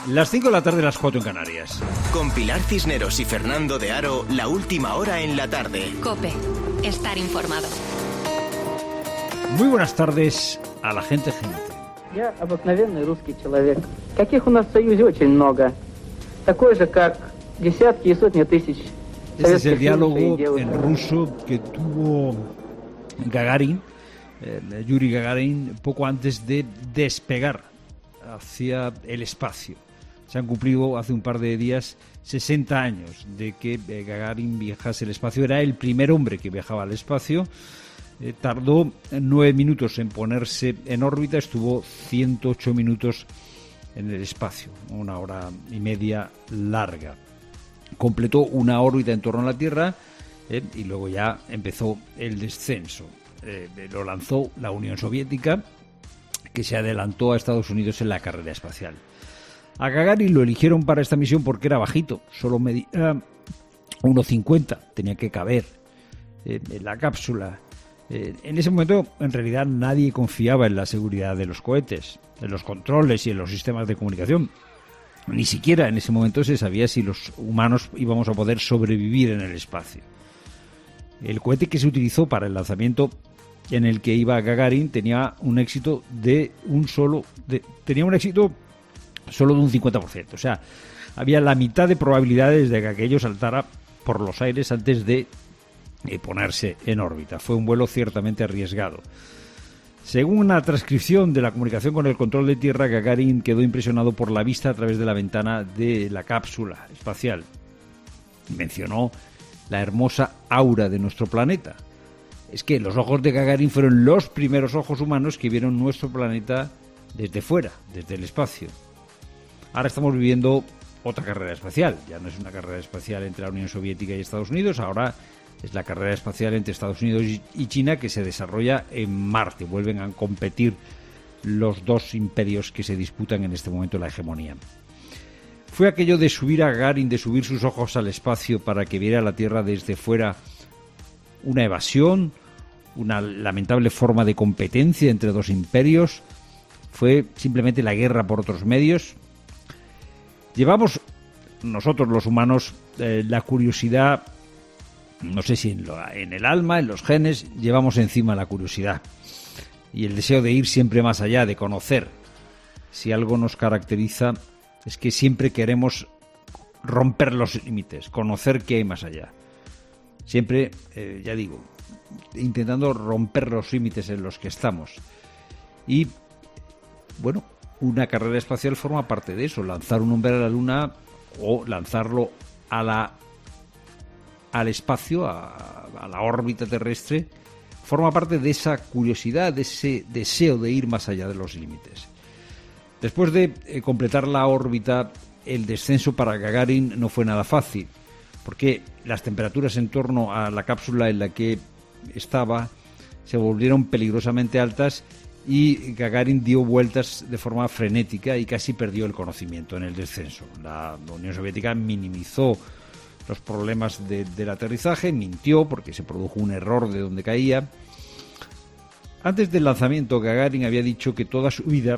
Las 5 de la tarde, las 4 en Canarias. Con Pilar Cisneros y Fernando de Aro, la última hora en la tarde. COPE. Estar informado. Muy buenas tardes a la gente. Я обыкновенный русский человек. Каких у нас в Союзе очень много. Такой же, как десятки и сотни тысяч. Este es el diálogo en ruso que tuvo Gagarin, Yuri Gagarin, poco antes de despegar hacia el espacio. Se han cumplido hace un par de días 60 años de que Gagarin viajase al espacio. Era el primer hombre que viajaba al espacio. Tardó 9 minutos en ponerse en órbita, estuvo 108 minutos en el espacio, 1 hora y media larga. Completó una órbita en torno a la Tierra y luego ya empezó el descenso. Lo lanzó la Unión Soviética, que se adelantó a Estados Unidos en la carrera espacial. A Gagarin lo eligieron para esta misión porque era bajito, solo medía 1,50, tenía que caber en la cápsula. En ese momento, en realidad, nadie confiaba en la seguridad de los cohetes, en los controles y en los sistemas de comunicación. Ni siquiera en ese momento se sabía si los humanos íbamos a poder sobrevivir en el espacio. El cohete que se utilizó para el lanzamiento en el que iba Gagarin tenía un éxito solo de un 50%. O sea, había la mitad de probabilidades de que aquello saltara por los aires antes de ponerse en órbita. Fue un vuelo ciertamente arriesgado. Según una transcripción de la comunicación con el control de tierra, Gagarin quedó impresionado por la vista a través de la ventana de la cápsula espacial. Mencionó la hermosa aura de nuestro planeta. Es que los ojos de Gagarin fueron los primeros ojos humanos que vieron nuestro planeta desde fuera, desde el espacio. Ahora estamos viviendo otra carrera espacial. Ya no es una carrera espacial entre la Unión Soviética y Estados Unidos, ahora es la carrera espacial entre Estados Unidos y China, que se desarrolla en Marte. Vuelven a competir los dos imperios que se disputan en este momento la hegemonía. Fue aquello de subir a Gagarin, de subir sus ojos al espacio para que viera la Tierra desde fuera, una evasión, una lamentable forma de competencia entre dos imperios. Fue simplemente la guerra por otros medios. Llevamos nosotros los humanos la curiosidad, no sé si en el alma, en los genes, llevamos encima la curiosidad y el deseo de ir siempre más allá, de conocer. Si algo nos caracteriza es que siempre queremos romper los límites, conocer qué hay más allá. Siempre, ya digo, intentando romper los límites en los que estamos. Y, bueno, una carrera espacial forma parte de eso, lanzar un hombre a la Luna o lanzarlo al espacio, a la órbita terrestre, forma parte de esa curiosidad, de ese deseo de ir más allá de los límites. Después de completar la órbita, el descenso para Gagarin no fue nada fácil, porque las temperaturas en torno a la cápsula en la que estaba se volvieron peligrosamente altas y Gagarin dio vueltas de forma frenética y casi perdió el conocimiento en el descenso. La Unión Soviética minimizó los problemas del aterrizaje, mintió porque se produjo un error de donde caía. Antes del lanzamiento, Gagarin había dicho que toda su vida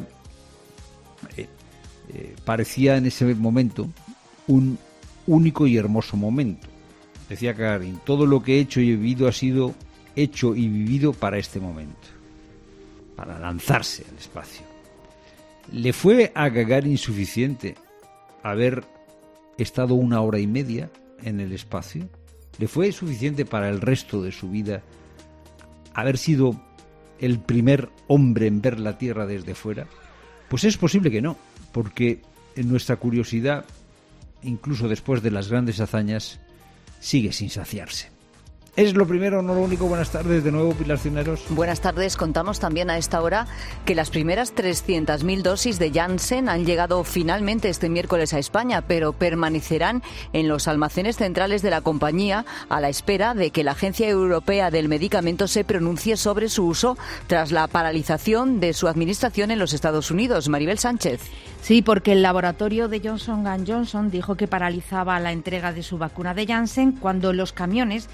parecía en ese momento un único y hermoso momento. Decía Gagarin, todo lo que he hecho y he vivido ha sido hecho y vivido para este momento, para lanzarse al espacio. ¿Le fue a Gagarin suficiente haber estado 1 hora y media en el espacio? ¿Le fue suficiente para el resto de su vida haber sido el primer hombre en ver la Tierra desde fuera? Pues es posible que no, porque en nuestra curiosidad, incluso después de las grandes hazañas, sigue sin saciarse. Es lo primero, no lo único. Buenas tardes de nuevo, Pilar Cisneros. Buenas tardes. Contamos también a esta hora que las primeras 300.000 dosis de Janssen han llegado finalmente este miércoles a España, pero permanecerán en los almacenes centrales de la compañía a la espera de que la Agencia Europea del Medicamento se pronuncie sobre su uso tras la paralización de su administración en los Estados Unidos. Maribel Sánchez. Sí, porque el laboratorio de Johnson & Johnson dijo que paralizaba la entrega de su vacuna de Janssen cuando los camiones ya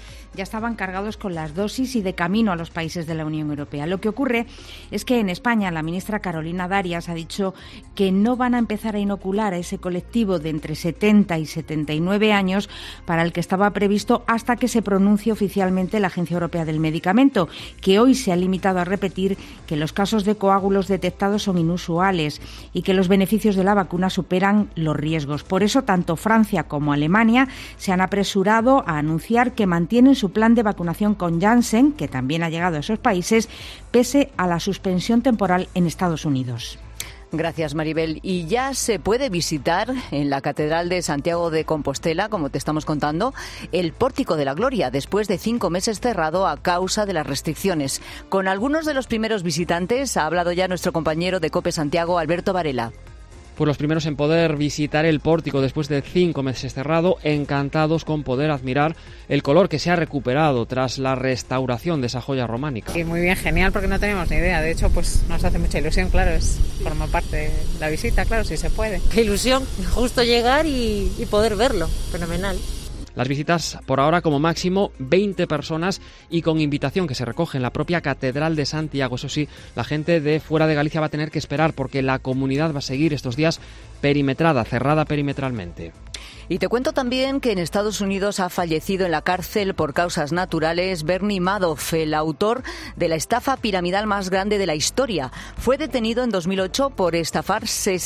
estaban cargados con las dosis y de camino a los países de la Unión Europea. Lo que ocurre es que en España la ministra Carolina Darias ha dicho que no van a empezar a inocular a ese colectivo de entre 70 y 79 años para el que estaba previsto hasta que se pronuncie oficialmente la Agencia Europea del Medicamento, que hoy se ha limitado a repetir que los casos de coágulos detectados son inusuales y que los beneficios de la vacuna superan los riesgos. Por eso, tanto Francia como Alemania se han apresurado a anunciar que mantienen su plan de vacunación con Janssen, que también ha llegado a esos países, pese a la suspensión temporal en Estados Unidos. Gracias, Maribel. Y ya se puede visitar en la Catedral de Santiago de Compostela, como te estamos contando, el Pórtico de la Gloria, después de 5 meses cerrado a causa de las restricciones. Con algunos de los primeros visitantes ha hablado ya nuestro compañero de COPE Santiago, Alberto Varela. Pues los primeros en poder visitar el pórtico después de 5 meses cerrado, encantados con poder admirar el color que se ha recuperado tras la restauración de esa joya románica. Y muy bien, genial, porque no teníamos ni idea. De hecho, pues nos hace mucha ilusión, claro, forma parte de la visita, claro, si se puede. Qué ilusión, justo llegar y poder verlo, fenomenal. Las visitas por ahora como máximo 20 personas y con invitación que se recoge en la propia Catedral de Santiago. Eso sí, la gente de fuera de Galicia va a tener que esperar porque la comunidad va a seguir estos días perimetrada, cerrada perimetralmente. Y te cuento también que en Estados Unidos ha fallecido en la cárcel por causas naturales Bernie Madoff, el autor de la estafa piramidal más grande de la historia. Fue detenido en 2008 por estafar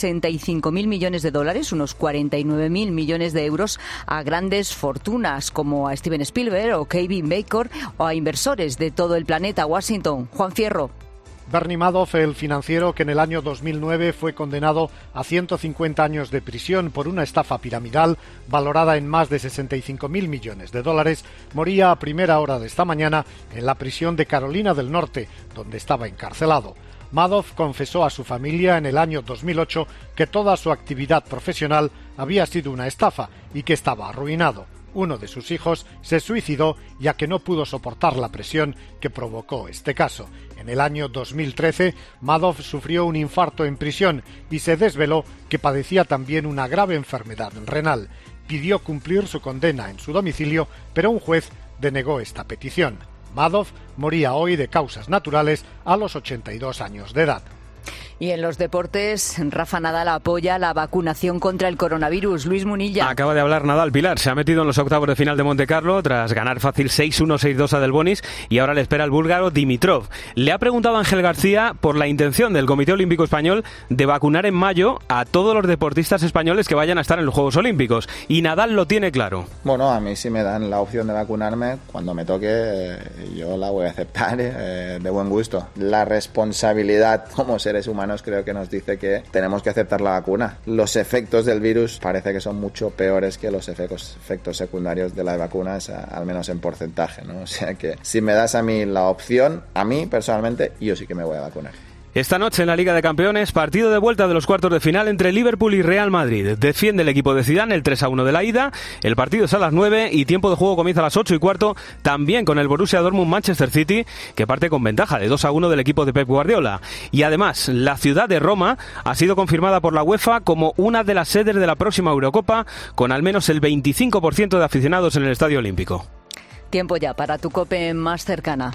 65.000 millones de dólares, unos 49.000 millones de euros, a grandes fortunas como a Steven Spielberg o Kevin Bacon o a inversores de todo el planeta. Washington, Juan Fierro. Bernie Madoff, el financiero que en el año 2009 fue condenado a 150 años de prisión por una estafa piramidal valorada en más de 65.000 millones de dólares, moría a primera hora de esta mañana en la prisión de Carolina del Norte, donde estaba encarcelado. Madoff confesó a su familia en el año 2008 que toda su actividad profesional había sido una estafa y que estaba arruinado. Uno de sus hijos se suicidó ya que no pudo soportar la presión que provocó este caso. En el año 2013, Madoff sufrió un infarto en prisión y se desveló que padecía también una grave enfermedad renal. Pidió cumplir su condena en su domicilio, pero un juez denegó esta petición. Madoff moría hoy de causas naturales a los 82 años de edad. Y en los deportes, Rafa Nadal apoya la vacunación contra el coronavirus. Luis Munilla. Acaba de hablar Nadal, Pilar. Se ha metido en los octavos de final de Montecarlo tras ganar fácil 6-1, 6-2 a Del Bonis y ahora le espera el búlgaro Dimitrov. Le ha preguntado a Ángel García por la intención del Comité Olímpico Español de vacunar en mayo a todos los deportistas españoles que vayan a estar en los Juegos Olímpicos. Y Nadal lo tiene claro. Bueno, a mí si me dan la opción de vacunarme, cuando me toque, yo la voy a aceptar de buen gusto. La responsabilidad como seres humanos creo que nos dice que tenemos que aceptar la vacuna. Los efectos del virus parece que son mucho peores que los efectos secundarios de las vacunas, al menos en porcentaje, ¿no? O sea que si me das a mí la opción, a mí personalmente, yo sí que me voy a vacunar. Esta noche en la Liga de Campeones, partido de vuelta de los cuartos de final entre Liverpool y Real Madrid. Defiende el equipo de Zidane el 3-1 de la ida. El partido es a las 9 y tiempo de juego comienza a las 8:15, también con el Borussia Dortmund-Manchester City, que parte con ventaja de 2-1 del equipo de Pep Guardiola. Y además, la ciudad de Roma ha sido confirmada por la UEFA como una de las sedes de la próxima Eurocopa, con al menos el 25% de aficionados en el Estadio Olímpico. Tiempo ya para tu COPE más cercana.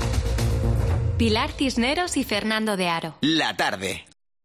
Pilar Cisneros y Fernando de Aro. La tarde.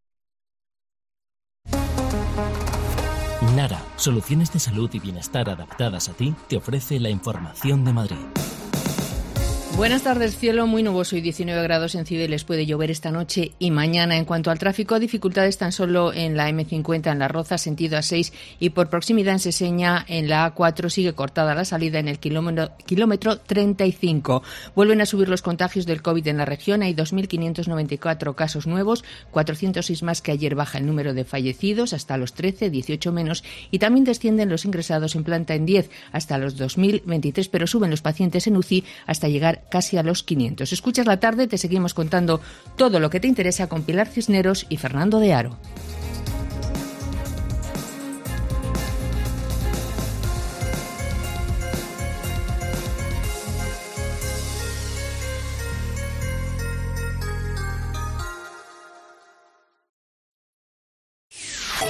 Nara, soluciones de salud y bienestar adaptadas a ti, te ofrece la información de Madrid. Buenas tardes, cielo muy nuboso y 19 grados en Cibeles. Puede llover esta noche y mañana. En cuanto al tráfico, dificultades tan solo en la M50 en La Roza, sentido A6, y por proximidad en Seseña en la A4 sigue cortada la salida en el kilómetro 35. Vuelven a subir los contagios del COVID en la región. Hay 2.594 casos nuevos, 406 más que ayer. Baja el número de fallecidos hasta los 13, 18 menos, y también descienden los ingresados en planta en 10 hasta los 2.023, pero suben los pacientes en UCI hasta llegar casi a los 500. Escuchas la tarde, te seguimos contando todo lo que te interesa con Pilar Cisneros y Fernando de Aro.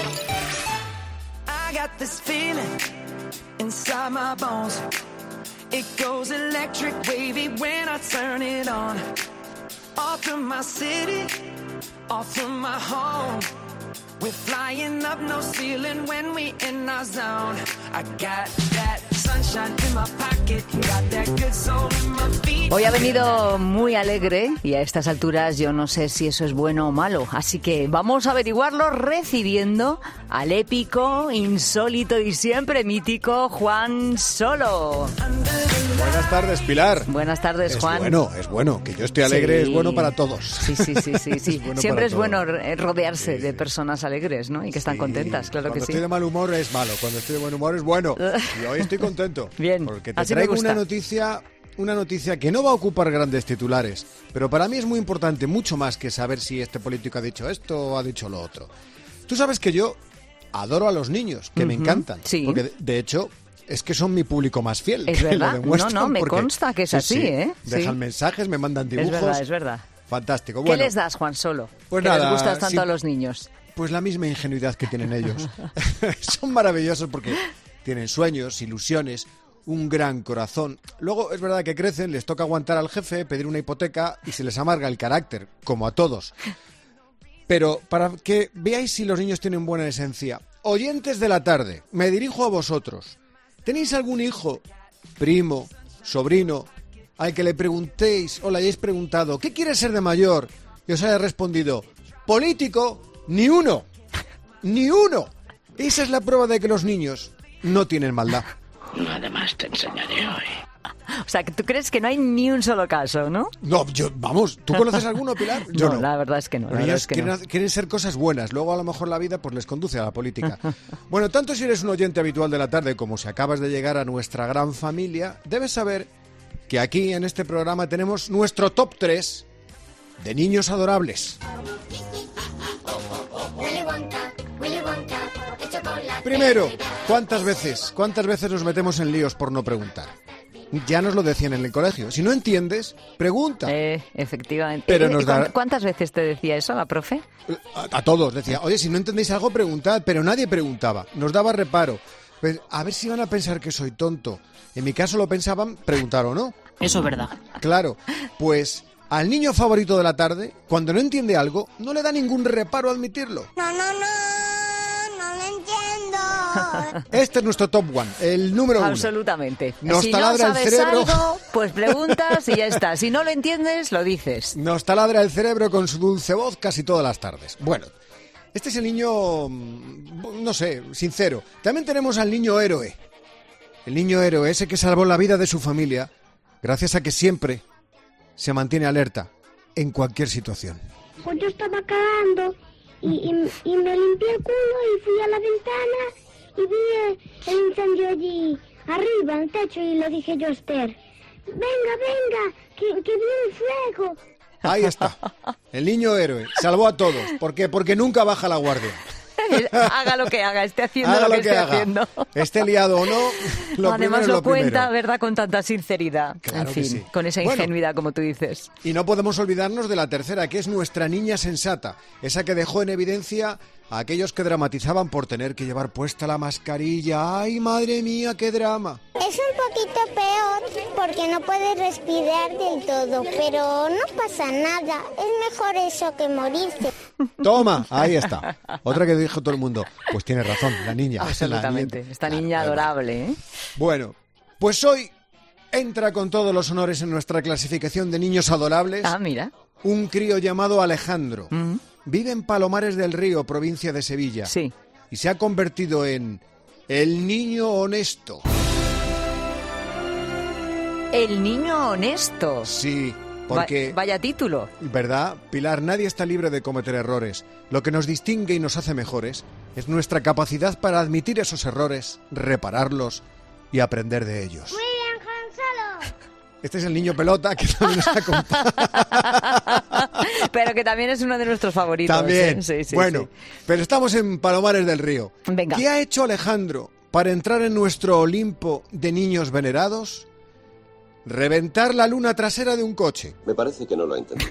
I got this feeling inside my bones. It goes electric wavy when I turn it on. All through my city, all through my home. We're flying up no ceiling when we in our zone. I got that sunshine in my pocket, got that good soul in my feet. Hoy ha venido muy alegre y a estas alturas yo no sé si eso es bueno o malo. Así que vamos a averiguarlo recibiendo al épico, insólito y siempre mítico Juan Solo. Buenas tardes, Pilar. Buenas tardes, Juan. Es bueno. Que yo esté alegre Sí. es bueno para todos. Sí. Siempre es bueno rodearse de personas alegres, ¿no? Y que están contentas, claro que Cuando sí. estoy de mal humor es malo, cuando estoy de buen humor es bueno. Y hoy estoy contento. Bien, porque te así me traigo gusta. una noticia que no va a ocupar grandes titulares, pero para mí es muy importante, mucho más que saber si este político ha dicho esto o ha dicho lo otro. Tú sabes que yo adoro a los niños, que me encantan. Sí. Porque de hecho es que son mi público más fiel. Es que verdad. Lo demuestran No, me porque- consta que es Sí, así, sí. ¿eh? Dejan Sí. mensajes, me mandan dibujos. Es verdad. Fantástico. ¿Qué Bueno, les das, Juan Solo? Pues que nada, les gustas tanto sí. a los niños. Pues la misma ingenuidad que tienen ellos. Son maravillosos porque tienen sueños, ilusiones, un gran corazón. Luego es verdad que crecen, les toca aguantar al jefe, pedir una hipoteca y se les amarga el carácter, como a todos. Pero para que veáis si los niños tienen buena esencia, oyentes de la tarde, me dirijo a vosotros. ¿Tenéis algún hijo, primo, sobrino, al que le preguntéis o le hayáis preguntado ¿qué quieres ser de mayor? Y os haya respondido político? Ni uno. Ni uno. Esa es la prueba de que los niños no tienen maldad. Además te enseñaré hoy. O sea, que tú crees que no hay ni un solo caso, ¿no? No, vamos, ¿tú conoces alguno, Pilar? Yo no. La verdad es que no. Los niños quieren ser cosas buenas, luego a lo mejor la vida pues les conduce a la política. Bueno, tanto si eres un oyente habitual de la tarde como si acabas de llegar a nuestra gran familia, debes saber que aquí en este programa tenemos nuestro top 3 de niños adorables. Primero, ¿cuántas veces nos metemos en líos por no preguntar? Ya nos lo decían en el colegio. Si no entiendes, pregunta. Efectivamente. Pero nos da... ¿Cuántas veces te decía eso la profe? A todos. Decía, oye, si no entendéis algo, preguntad. Pero nadie preguntaba. Nos daba reparo. Pues, a ver si van a pensar que soy tonto. En mi caso lo pensaban, preguntar o no. Eso es verdad. Claro. Pues al niño favorito de la tarde, cuando no entiende algo, no le da ningún reparo admitirlo. No lo entiendo. Este es nuestro top one, el número 1. Absolutamente. Nos si no taladra el sabes cerebro. algo, pues preguntas y ya está. Si no lo entiendes, lo dices. Nos taladra el cerebro con su dulce voz casi todas las tardes. Bueno, este es el niño, no sé, sincero. También tenemos al niño héroe. El niño héroe, ese que salvó la vida de su familia, gracias a que siempre se mantiene alerta en cualquier situación. Pues yo estaba cagando y me limpié el culo y fui a la ventana y vi el incendio allí arriba, en el techo, y le dije yo a Esther, venga, que viene el fuego. Ahí está, el niño héroe, salvó a todos. ¿Por qué? Porque nunca baja la guardia. Haga lo que haga, esté haciendo Haga lo que lo que esté haga. haciendo. Esté liado o no, lo Además primero es lo lo cuenta, primero. ¿verdad? Con tanta sinceridad. Claro en que fin, sí. con esa Bueno. ingenuidad, como tú dices. Y no podemos olvidarnos de la tercera, que es nuestra niña sensata, esa que dejó en evidencia a aquellos que dramatizaban por tener que llevar puesta la mascarilla. ¡Ay, madre mía, qué drama! Es un poquito peor porque no puedes respirar del todo, pero no pasa nada. Es mejor eso que morirse. Toma, ahí está. Otra que dijo todo el mundo. Pues tiene razón, la niña. Absolutamente. La niña. Esta niña adorable, ¿eh? Bueno, pues hoy entra con todos los honores en nuestra clasificación de niños adorables. Ah, mira. Un crío llamado Alejandro. Vive en Palomares del Río, provincia de Sevilla. Sí. Y se ha convertido en el niño honesto. El niño honesto. Sí, porque... Vaya título. ¿Verdad? Pilar, nadie está libre de cometer errores. Lo que nos distingue y nos hace mejores es nuestra capacidad para admitir esos errores, repararlos y aprender de ellos. Muy bien, Juan Solo. Este es el niño pelota que también nos acompaña. Pero que también es uno de nuestros favoritos. También. ¿eh? Sí, bueno, sí. pero estamos en Palomares del Río. Venga. ¿Qué ha hecho Alejandro para entrar en nuestro Olimpo de niños venerados? Reventar la luna trasera de un coche. Me parece que no lo he entendido.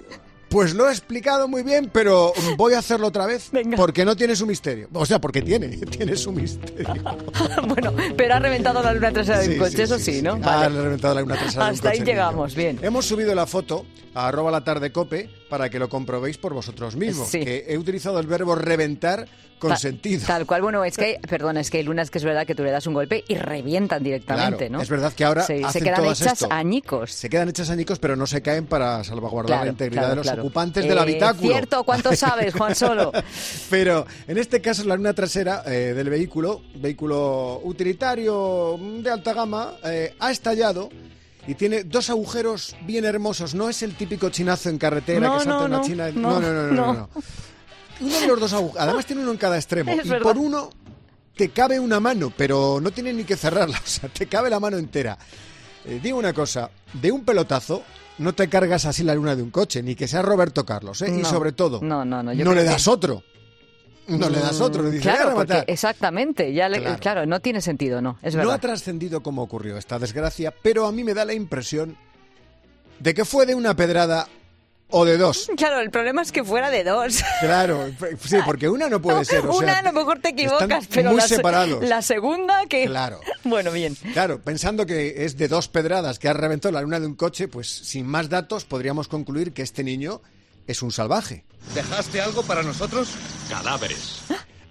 Pues lo he explicado muy bien, pero voy a hacerlo otra vez. Venga. Porque no tiene su misterio. O sea, porque tiene su misterio. Bueno, pero ha reventado la luna trasera del coche, eso sí, ¿no? Ha reventado la luna trasera del coche. Hasta ahí llegamos, bien. Hemos subido la foto a @latardecope para que lo comprobéis por vosotros mismos. Sí. Que he utilizado el verbo reventar con sentido. Tal cual, bueno, es que hay lunas que es verdad que tú le das un golpe y revientan directamente, Claro, ¿no? es verdad que ahora se hacen quedan todas hechas esto. añicos. Se quedan hechas añicos, pero no se caen para salvaguardar la integridad de los ocupantes del del habitáculo. Cierto, ¿cuánto sabes, Juan Solo? Pero en este caso la luna trasera del vehículo utilitario de alta gama, ha estallado y tiene 2 agujeros bien hermosos. No es el típico chinazo en carretera que salta una china. No. Uno de los 2 agujeros, además tiene uno en cada extremo. Es y verdad. por uno te cabe una mano, pero no tiene ni que cerrarla, o sea, te cabe la mano entera. Digo una cosa, de un pelotazo no te cargas así la luna de un coche, ni que sea Roberto Carlos, ¿eh? Y sobre todo, no no le das otro. No le das otro, le dices, claro, "Voy a porque matar". exactamente, claro, no tiene sentido, no, es verdad. No ha trascendido cómo ocurrió esta desgracia, pero a mí me da la impresión de que fue de una pedrada o de 2. Claro, el problema es que fuera de 2. Claro, sí, porque una no puede ser. O Una sea, a lo mejor te equivocas, están pero muy separados. la segunda que... Claro. Bueno, bien. Claro, pensando que es de 2 pedradas que ha reventado la luna de un coche, pues sin más datos podríamos concluir que este niño es un salvaje. ¿Dejaste algo para nosotros? Cadáveres.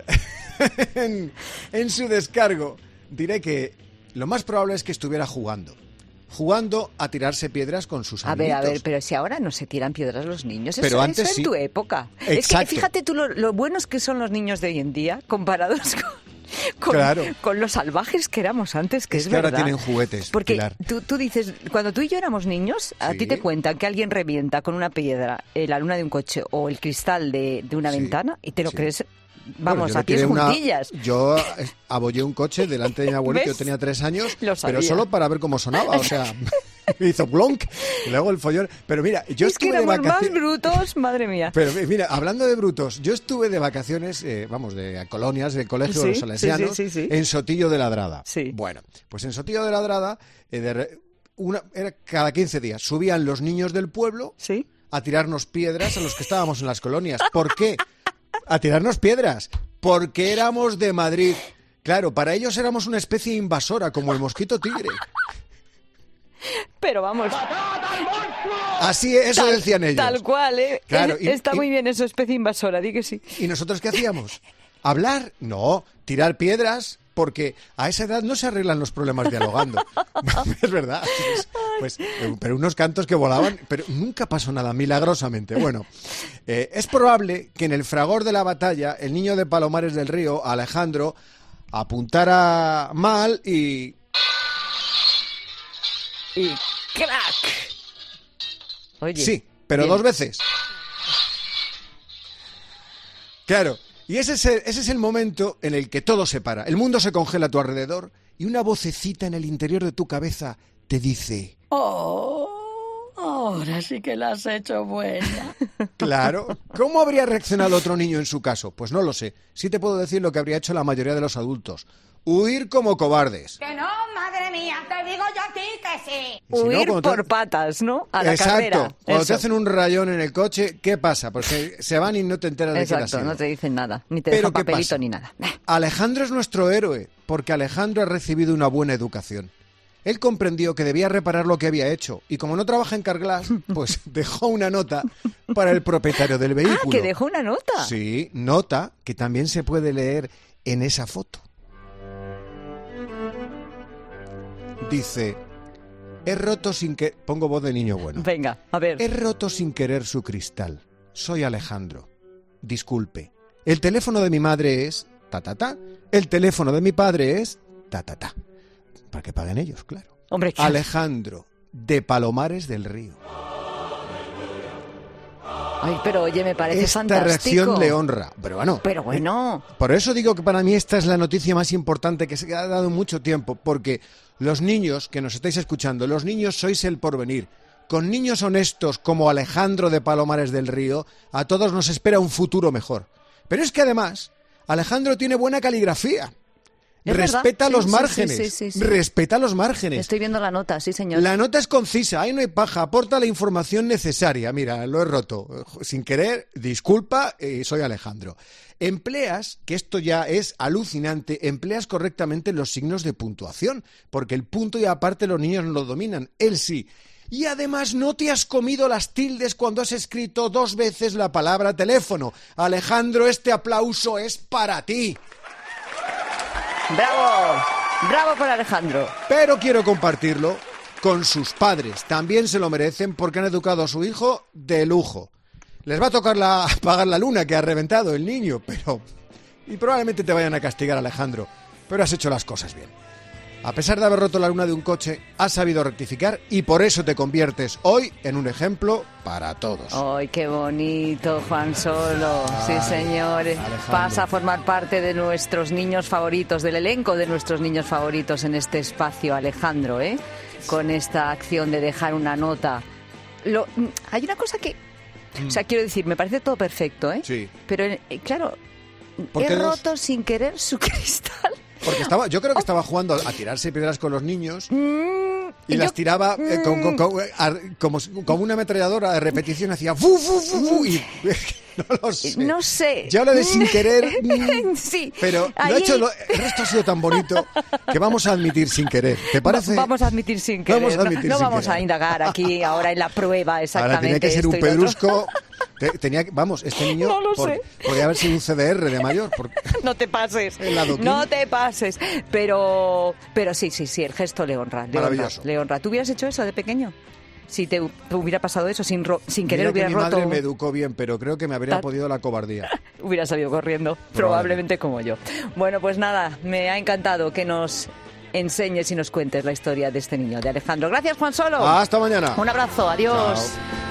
En su descargo diré que lo más probable es que estuviera jugando a tirarse piedras con sus amiguitos. A ver, pero si ahora no se tiran piedras los niños, Pero eso antes en sí. tu época. Exacto. Es que fíjate tú lo buenos que son los niños de hoy en día comparados con los salvajes que éramos antes, que es que verdad. ahora tienen juguetes, Porque Pilar. tú dices, cuando tú y yo éramos niños, a Sí. ti te cuentan que alguien revienta con una piedra la luna de un coche o el cristal de una ventana y te lo crees... Vamos, Bueno, a pies juntillas. Yo abollé un coche delante de mi abuelito, yo ¿Ves? tenía 3 años, Lo sabía. pero solo para ver cómo sonaba, o sea, me hizo blonk, y luego el follón. Pero mira, yo es que estuve de éramos más vacaciones... brutos, madre mía. Pero mira, hablando de brutos, yo estuve de vacaciones, de colonias, del colegio de los salesianos, sí. en Sotillo de Ladrada. Sí. Bueno, pues en Sotillo de Ladrada, era cada 15 días, subían los niños del pueblo a tirarnos piedras a los que estábamos en las colonias. ¿Por qué? A tirarnos piedras, porque éramos de Madrid. Claro, para ellos éramos una especie invasora, como el mosquito tigre. Pero vamos... Así, eso decían ellos. Tal cual, ¿eh? Claro, Está muy bien eso, especie invasora, di que sí. ¿Y nosotros qué hacíamos? ¿Hablar? No, tirar piedras, porque a esa edad no se arreglan los problemas dialogando. Es verdad. Pero unos cantos que volaban, pero nunca pasó nada, milagrosamente. Bueno, es probable que en el fragor de la batalla el niño de Palomares del Río, Alejandro, apuntara mal y... Y ¡crack! Oye, sí, pero bien. 2 veces. Claro, y ese es el momento en el que todo se para. El mundo se congela a tu alrededor y una vocecita en el interior de tu cabeza te dice... Oh, ahora sí que la has hecho buena. Claro. ¿Cómo habría reaccionado otro niño en su caso? Pues no lo sé. Sí te puedo decir lo que habría hecho la mayoría de los adultos. Huir como cobardes. Que no, madre mía, te digo yo a ti que sí. Huir por patas, ¿no? A la carrera. Exacto. Cuando te Eso. hacen un rayón en el coche, ¿qué pasa? Porque se van y no te enteras de qué era. Exacto, no te dicen nada, ni te Pero dejan ¿qué papelito pasa? ni nada. Alejandro es nuestro héroe, porque Alejandro ha recibido una buena educación. Él comprendió que debía reparar lo que había hecho, y como no trabaja en Carglass, pues dejó una nota para el propietario del vehículo. Ah, que dejó una nota. Sí, nota que también se puede leer en esa foto. Dice, he roto sin que... Pongo voz de niño bueno. Venga, a ver. He roto sin querer su cristal. Soy Alejandro. Disculpe. El teléfono de mi madre es... ta. El teléfono de mi padre es... ta. Para que paguen ellos, claro. Hombre, ¿qué? Alejandro, de Palomares del Río. Ay, pero oye, me parece Esta fantástico. reacción le honra. Pero bueno. Por eso digo que para mí esta es la noticia más importante que se ha dado en mucho tiempo, porque los niños que nos estáis escuchando, los niños sois el porvenir. Con niños honestos como Alejandro de Palomares del Río, a todos nos espera un futuro mejor. Pero es que además, Alejandro tiene buena caligrafía. Respeta verdad. los Sí, márgenes. sí. Respeta los márgenes. Estoy viendo la nota, sí, señor. La nota es concisa, ahí no hay paja, aporta la información necesaria. Mira, lo he roto. Sin querer, disculpa, soy Alejandro. Empleas, que esto ya es alucinante, empleas correctamente los signos de puntuación, porque el punto y aparte los niños no lo dominan, él sí. Y además no te has comido las tildes cuando has escrito 2 veces la palabra teléfono. Alejandro, este aplauso es para ti. ¡Bravo! ¡Bravo por Alejandro! Pero quiero compartirlo con sus padres. También se lo merecen porque han educado a su hijo de lujo. Les va a tocar pagar la luna que ha reventado el niño, pero... Y probablemente te vayan a castigar, Alejandro. Pero has hecho las cosas bien. A pesar de haber roto la luna de un coche, has sabido rectificar y por eso te conviertes hoy en un ejemplo para todos. ¡Ay, qué bonito, Juan Solo! Sí, señores. Pasa a formar parte de nuestros niños favoritos, del elenco de nuestros niños favoritos en este espacio, Alejandro, ¿eh? Con esta acción de dejar una nota. Hay una cosa que... O sea, quiero decir, me parece todo perfecto, ¿eh? Sí. Pero, claro, he roto sin querer su cristal. Porque yo creo que estaba jugando a tirarse piedras con los niños y las tiraba como una ametralladora de repetición, hacía fu, fu, fu, fu, y no lo sé. No sé. Yo lo de sin querer, sí. Pero el resto ha sido tan bonito que vamos a admitir sin querer. ¿Te parece? Vamos a admitir sin querer. No vamos a indagar aquí ahora en la prueba exactamente. Ahora tenía que ser un pedrusco. Este niño no lo sé. podría haber sido un CDR de mayor. No te pases. No te pases. Pero sí, el gesto le honra. Maravilloso. Le honra. ¿Tú hubieras hecho eso de pequeño? Si te hubiera pasado eso sin querer, hubieras roto... Mi madre me educó bien, pero creo que me habría podido la cobardía. Hubiera salido corriendo, probablemente como yo. Bueno, pues nada, me ha encantado que nos enseñes y nos cuentes la historia de este niño, de Alejandro. Gracias, Juan Solo. Hasta mañana. Un abrazo, adiós. Chao.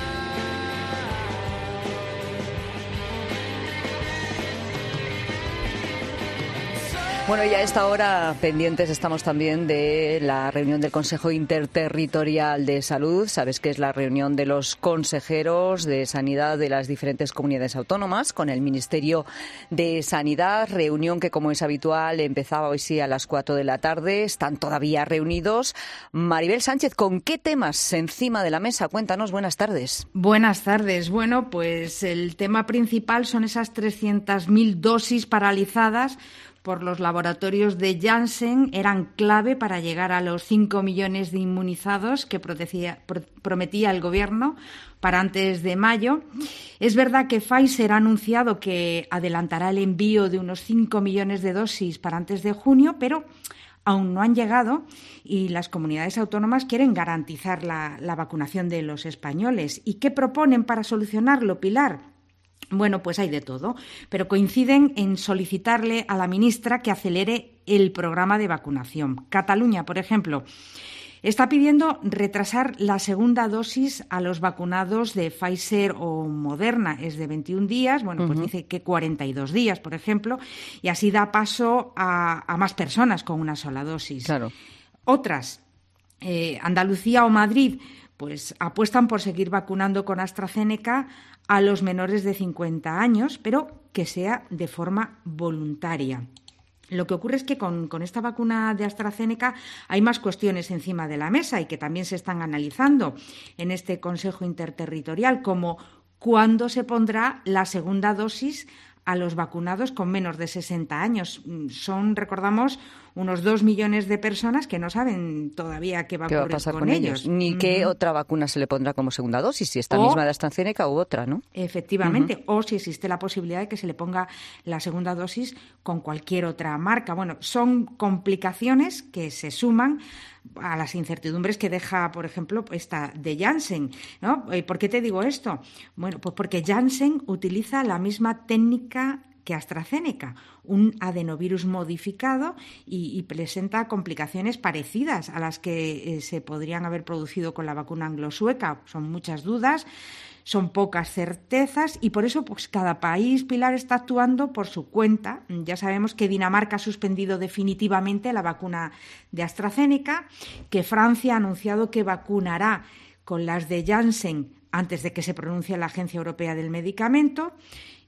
Bueno, y a esta hora pendientes estamos también de la reunión del Consejo Interterritorial de Salud. Sabes que es la reunión de los consejeros de Sanidad de las diferentes comunidades autónomas con el Ministerio de Sanidad. Reunión que, como es habitual, empezaba hoy sí a las 4 de la tarde. Están todavía reunidos. Maribel Sánchez, ¿con qué temas encima de la mesa? Cuéntanos, buenas tardes. Buenas tardes. Bueno, pues el tema principal son esas 300.000 dosis paralizadas por los laboratorios de Janssen. Eran clave para llegar a los 5 millones de inmunizados que prometía el Gobierno para antes de mayo. Es verdad que Pfizer ha anunciado que adelantará el envío de unos 5 millones de dosis para antes de junio, pero aún no han llegado y las comunidades autónomas quieren garantizar la vacunación de los españoles. ¿Y qué proponen para solucionarlo, Pilar? Bueno, pues hay de todo, pero coinciden en solicitarle a la ministra que acelere el programa de vacunación. Cataluña, por ejemplo, está pidiendo retrasar la segunda dosis a los vacunados de Pfizer o Moderna. Es de 21 días, bueno, pues dice que 42 días, por ejemplo, y así da paso a más personas con una sola dosis. Claro. Otras, Andalucía o Madrid, pues apuestan por seguir vacunando con AstraZeneca a los menores de 50 años, pero que sea de forma voluntaria. Lo que ocurre es que con esta vacuna de AstraZeneca hay más cuestiones encima de la mesa y que también se están analizando en este Consejo Interterritorial, como cuándo se pondrá la segunda dosis a los vacunados con menos de 60 años. Son, recordamos, unos 2 millones de personas que no saben todavía qué va a pasar con ellos. Ni qué otra vacuna se le pondrá como segunda dosis, si esta misma de AstraZeneca u otra, ¿no? Efectivamente, o si existe la posibilidad de que se le ponga la segunda dosis con cualquier otra marca. Bueno, son complicaciones que se suman a las incertidumbres que deja, por ejemplo, esta de Janssen, ¿no? ¿Por qué te digo esto? Bueno, pues porque Janssen utiliza la misma técnica que AstraZeneca, un adenovirus modificado y presenta complicaciones parecidas a las que se podrían haber producido con la vacuna anglo-sueca. Son muchas dudas, son pocas certezas y por eso pues cada país, Pilar, está actuando por su cuenta. Ya sabemos que Dinamarca ha suspendido definitivamente la vacuna de AstraZeneca, que Francia ha anunciado que vacunará con las de Janssen antes de que se pronuncie la Agencia Europea del Medicamento.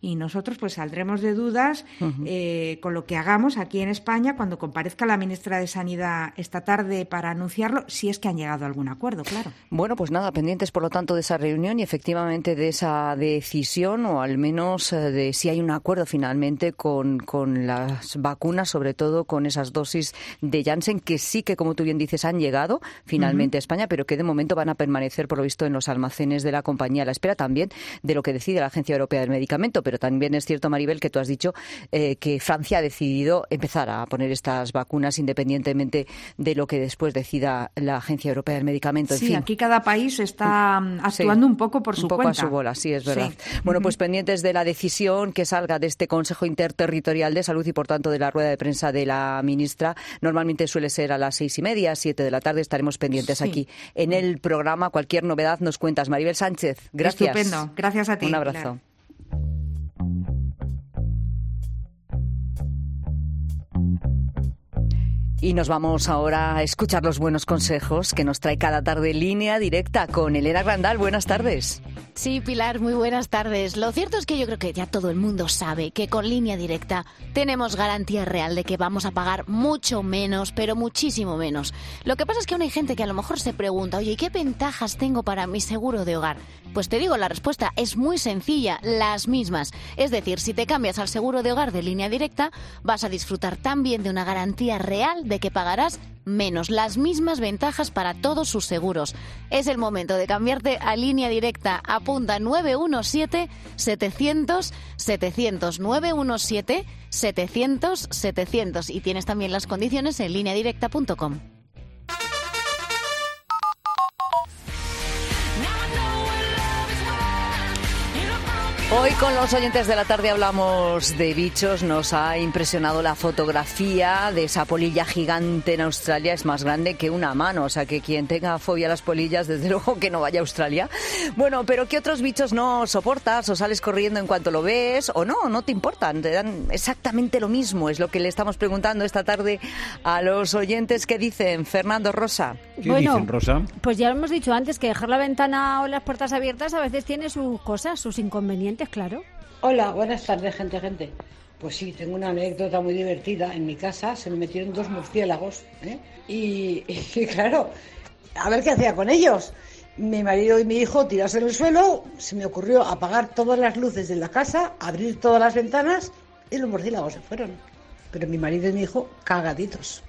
y nosotros pues saldremos de dudas con lo que hagamos aquí en España cuando comparezca la ministra de Sanidad esta tarde para anunciarlo, si es que han llegado a algún acuerdo, claro. Bueno, pues nada, pendientes por lo tanto de esa reunión y efectivamente de esa decisión, o al menos de si hay un acuerdo finalmente con las vacunas, sobre todo con esas dosis de Janssen, que sí que, como tú bien dices, han llegado finalmente a España, pero que de momento van a permanecer, por lo visto, en los almacenes de la compañía a la espera también de lo que decide la Agencia Europea del Medicamento. Pero también es cierto, Maribel, que tú has dicho que Francia ha decidido empezar a poner estas vacunas independientemente de lo que después decida la Agencia Europea del Medicamento. En fin. Aquí cada país está actuando un poco por su cuenta. Un poco a su bola, sí, es verdad. Sí. Bueno, pues pendientes de la decisión que salga de este Consejo Interterritorial de Salud y, por tanto, de la rueda de prensa de la ministra. Normalmente suele ser a las 6:30, 7 de la tarde. Estaremos pendientes aquí en el programa. Cualquier novedad nos cuentas. Maribel Sánchez, gracias. Estupendo. Gracias a ti. Un abrazo. Y nos vamos ahora a escuchar los buenos consejos que nos trae cada tarde Línea Directa con Elena Grandal. Buenas tardes. Sí, Pilar, muy buenas tardes. Lo cierto es que yo creo que ya todo el mundo sabe que con Línea Directa tenemos garantía real de que vamos a pagar mucho menos, pero muchísimo menos. Lo que pasa es que aún hay gente que a lo mejor se pregunta, oye, ¿y qué ventajas tengo para mi seguro de hogar? Pues te digo, la respuesta es muy sencilla, las mismas. Es decir, si te cambias al seguro de hogar de Línea Directa, vas a disfrutar también de una garantía real de que pagarás menos, las mismas ventajas para todos sus seguros. Es el momento de cambiarte a Línea Directa. Apunta 917-700-700, 917-700-700 y tienes también las condiciones en lineadirecta.com. Hoy con los oyentes de la tarde hablamos de bichos. Nos ha impresionado la fotografía de esa polilla gigante en Australia. Es más grande que una mano, o sea que quien tenga fobia a las polillas, desde luego que no vaya a Australia. Bueno, pero ¿qué otros bichos no soportas o sales corriendo en cuanto lo ves o no te importan? Te dan exactamente lo mismo. Es lo que le estamos preguntando esta tarde a los oyentes. ¿Qué dicen? Fernando, Rosa. ¿Qué dicen, Rosa? Pues ya lo hemos dicho antes, que dejar la ventana o las puertas abiertas a veces tiene sus cosas, sus inconvenientes. Claro. Hola, buenas tardes, gente. Pues sí, tengo una anécdota muy divertida. En mi casa se me metieron 2 murciélagos, y claro, a ver qué hacía con ellos. Mi marido y mi hijo tirados en el suelo, se me ocurrió apagar todas las luces de la casa, abrir todas las ventanas y los murciélagos se fueron. Pero mi marido y mi hijo cagaditos.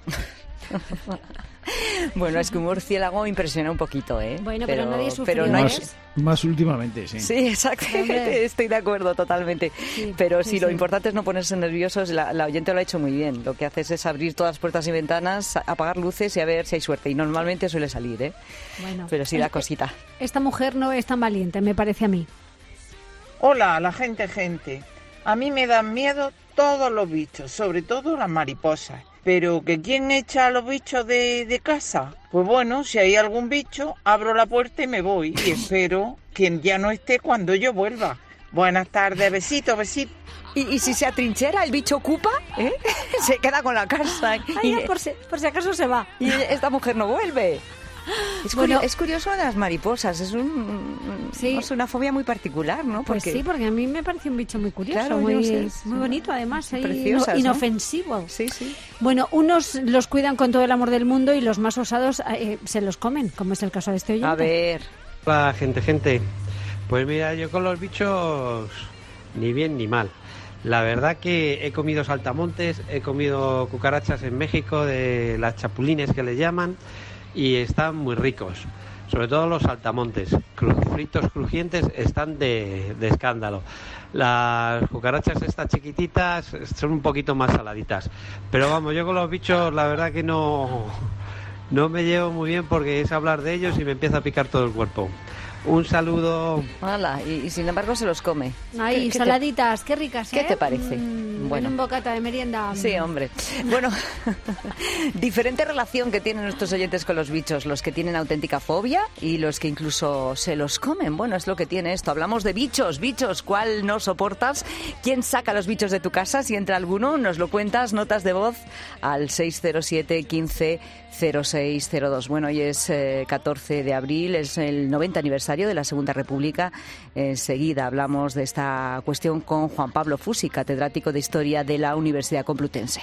Bueno, es que un murciélago impresiona un poquito, ¿eh? Bueno, pero nadie sufrió. Más últimamente, sí. Sí, exactamente, estoy de acuerdo totalmente. Sí, pero sí, lo importante es no ponerse nerviosos. La oyente lo ha hecho muy bien. Lo que haces es abrir todas las puertas y ventanas, apagar luces y a ver si hay suerte. Y normalmente suele salir, ¿eh? Bueno, pero sí da cosita. Esta mujer no es tan valiente, me parece a mí. Hola, la gente. A mí me dan miedo todos los bichos, sobre todo las mariposas. ¿Pero que quién echa a los bichos de casa? Pues bueno, si hay algún bicho, abro la puerta y me voy. Y espero que ya no esté cuando yo vuelva. Buenas tardes, besitos. ¿Y si se atrinchera, el bicho ocupa? Se queda con la casa. Por si acaso se va. Y esta mujer no vuelve. Es curioso de las mariposas, es una fobia muy particular, ¿no? Pues sí, porque a mí me parece un bicho muy curioso, claro, muy bonito además, preciosas, inofensivo. ¿no? Sí. Bueno, unos los cuidan con todo el amor del mundo y los más osados se los comen, como es el caso de este oyente. A ver. Hola, gente. Pues mira, yo con los bichos ni bien ni mal. La verdad que he comido saltamontes, he comido cucarachas en México, de las chapulines que le llaman, y están muy ricos, sobre todo los saltamontes, fritos crujientes, están de escándalo. Las cucarachas estas chiquititas son un poquito más saladitas, pero vamos, yo con los bichos la verdad que no me llevo muy bien porque es hablar de ellos y me empieza a picar todo el cuerpo. Un saludo. Hola, y sin embargo se los come. Ay, saladitas, qué ricas, ¿eh? ¿Qué te parece? Bueno, un bocata de merienda. Sí, hombre. Bueno, diferente relación que tienen nuestros oyentes con los bichos, los que tienen auténtica fobia y los que incluso se los comen. Bueno, es lo que tiene esto. Hablamos de bichos, ¿cuál no soportas? ¿Quién saca los bichos de tu casa? Si entra alguno, nos lo cuentas, notas de voz al 607 15 0602. Bueno, hoy es 14 de abril, es el 90 aniversario aniversario de la Segunda República. Enseguida hablamos de esta cuestión con Juan Pablo Fusi, catedrático de Historia de la Universidad Complutense.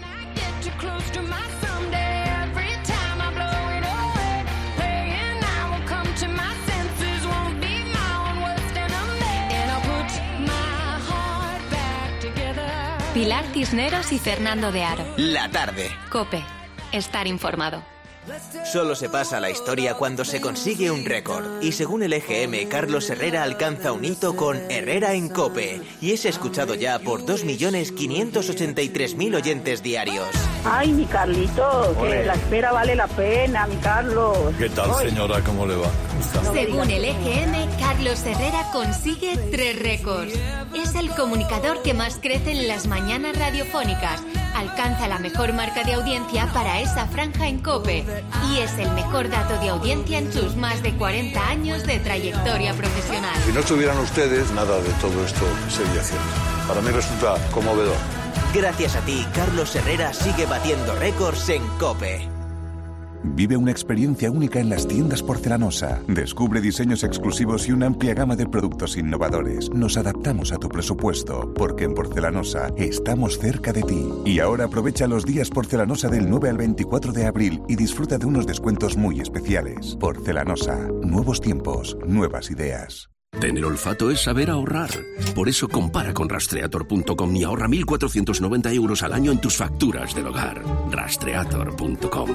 Pilar Cisneros y Fernando de Aro. La tarde. COPE. Estar informado. Solo se pasa a la historia cuando se consigue un récord. Y según el EGM, Carlos Herrera alcanza un hito con Herrera en COPE. Y es escuchado ya por 2.583.000 oyentes diarios. Ay, mi Carlito, que la espera vale la pena, mi Carlos. ¿Qué tal, señora? ¿Cómo le va? Según el EGM, Carlos Herrera consigue 3 récords. Es el comunicador que más crece en las mañanas radiofónicas. Alcanza la mejor marca de audiencia para esa franja en COPE. Y es el mejor dato de audiencia en sus más de 40 años de trayectoria profesional. Si no estuvieran ustedes, nada de todo esto sería cierto. Para mí resulta conmovedor. Gracias a ti, Carlos Herrera sigue batiendo récords en COPE. Vive una experiencia única en las tiendas Porcelanosa. Descubre diseños exclusivos y una amplia gama de productos innovadores. Nos adaptamos a tu presupuesto, porque en Porcelanosa estamos cerca de ti. Y ahora aprovecha los días Porcelanosa del 9 al 24 de abril y disfruta de unos descuentos muy especiales. Porcelanosa. Nuevos tiempos, nuevas ideas. Tener olfato es saber ahorrar. Por eso compara con Rastreator.com y ahorra 1.490 euros al año en tus facturas del hogar. Rastreator.com.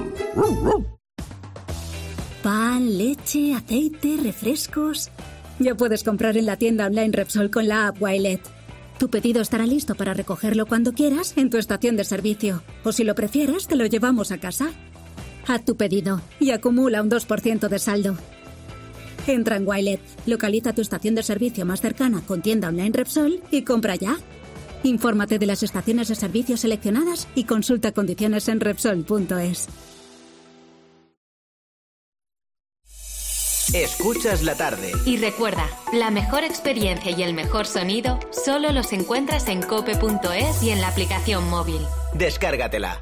Pan, leche, aceite, refrescos. Ya puedes comprar en la tienda online Repsol con la app Wilet. Tu pedido estará listo para recogerlo cuando quieras en tu estación de servicio. O si lo prefieres, te lo llevamos a casa. Haz tu pedido y acumula un 2% de saldo. Entra en Wilet, localiza tu estación de servicio más cercana con tienda online Repsol y compra ya. Infórmate de las estaciones de servicio seleccionadas y consulta condiciones en Repsol.es. Escuchas la tarde. Y recuerda, la mejor experiencia y el mejor sonido solo los encuentras en cope.es y en la aplicación móvil. Descárgatela.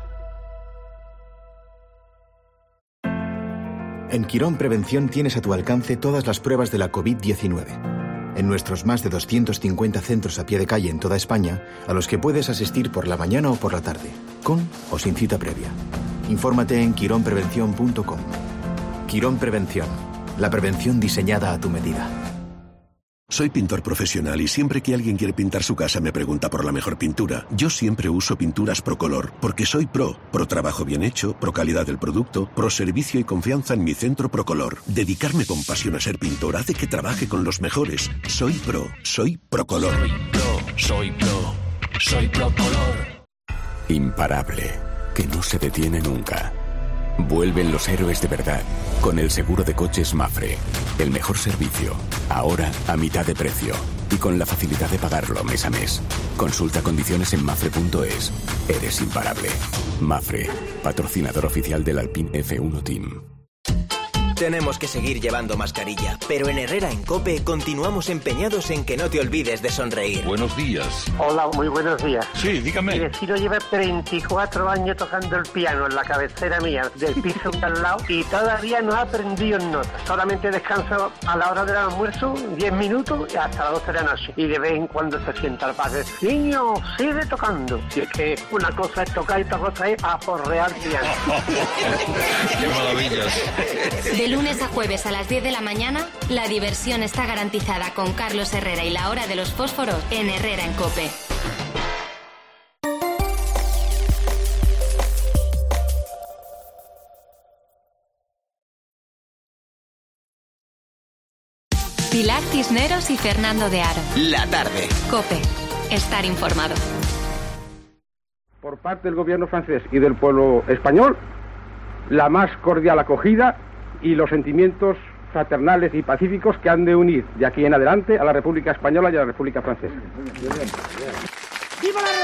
En Quirón Prevención tienes a tu alcance todas las pruebas de la COVID-19. En nuestros más de 250 centros a pie de calle en toda España, a los que puedes asistir por la mañana o por la tarde, con o sin cita previa. Infórmate en quironprevención.com. Quirón Prevención, la prevención diseñada a tu medida. Soy pintor profesional y siempre que alguien quiere pintar su casa me pregunta por la mejor pintura. Yo siempre uso pinturas Procolor, porque soy pro trabajo bien hecho, pro calidad del producto, pro servicio y confianza en mi centro Procolor. Dedicarme con pasión a ser pintor hace que trabaje con los mejores. Soy Procolor. Soy Procolor. Imparable, que no se detiene nunca. Vuelven los héroes de verdad, con el seguro de coches Mapfre. El mejor servicio, ahora a mitad de precio. Y con la facilidad de pagarlo mes a mes. Consulta condiciones en mapfre.es. Eres imparable. Mapfre, patrocinador oficial del Alpine F1 Team. Tenemos que seguir llevando mascarilla, pero en Herrera en COPE continuamos empeñados en que no te olvides de sonreír. Buenos días. Hola, muy buenos días. Sí, dígame. Mi vecino lleva 34 años tocando el piano en la cabecera mía del piso de al lado y todavía no ha aprendido notas. Solamente descanso a la hora del almuerzo, 10 minutos y hasta las 12 de la noche. Y de vez en cuando se sienta al padre. Niño, sigue tocando. Y es que una cosa es tocar y otra cosa es aporrear piano. ¡Qué maravillas! De lunes a jueves a las 10 de la mañana, la diversión está garantizada con Carlos Herrera y la hora de los fósforos en Herrera en COPE. Pilar Cisneros y Fernando de Aro. La tarde. COPE. Estar informado. Por parte del gobierno francés y del pueblo español, la más cordial acogida y los sentimientos fraternales y pacíficos que han de unir de aquí en adelante a la República Española y a la República Francesa. ¡Viva la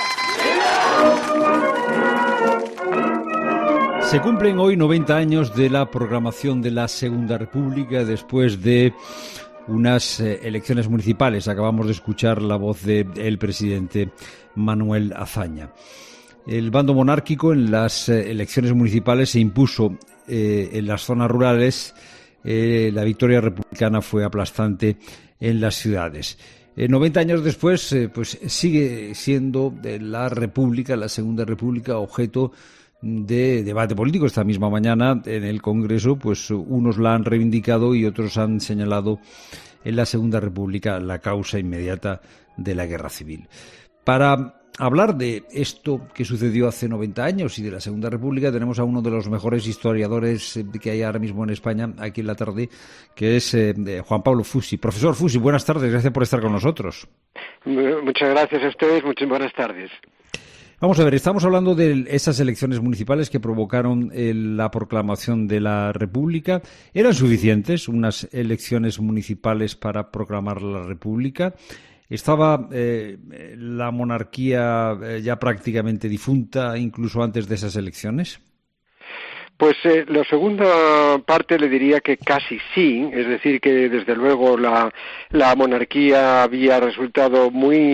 República! Se cumplen hoy 90 años de la proclamación de la Segunda República después de unas elecciones municipales. Acabamos de escuchar la voz del presidente Manuel Azaña. El bando monárquico en las elecciones municipales se impuso en las zonas rurales la victoria republicana fue aplastante en las ciudades. 90 años después, pues sigue siendo la República, la Segunda República, objeto de debate político. Esta misma mañana en el Congreso, pues unos la han reivindicado y otros han señalado en la Segunda República la causa inmediata de la Guerra Civil. Para hablar de esto que sucedió hace 90 años y de la Segunda República, tenemos a uno de los mejores historiadores que hay ahora mismo en España, aquí en la tarde, que es Juan Pablo Fusi. Profesor Fusi, buenas tardes, gracias por estar con nosotros. Muchas gracias a ustedes, muchas buenas tardes. Vamos a ver, estamos hablando de esas elecciones municipales que provocaron la proclamación de la República. ¿Eran suficientes unas elecciones municipales para proclamar la República? ¿Estaba la monarquía ya prácticamente difunta incluso antes de esas elecciones? Pues la segunda parte le diría que casi sí, es decir, que desde luego la monarquía había resultado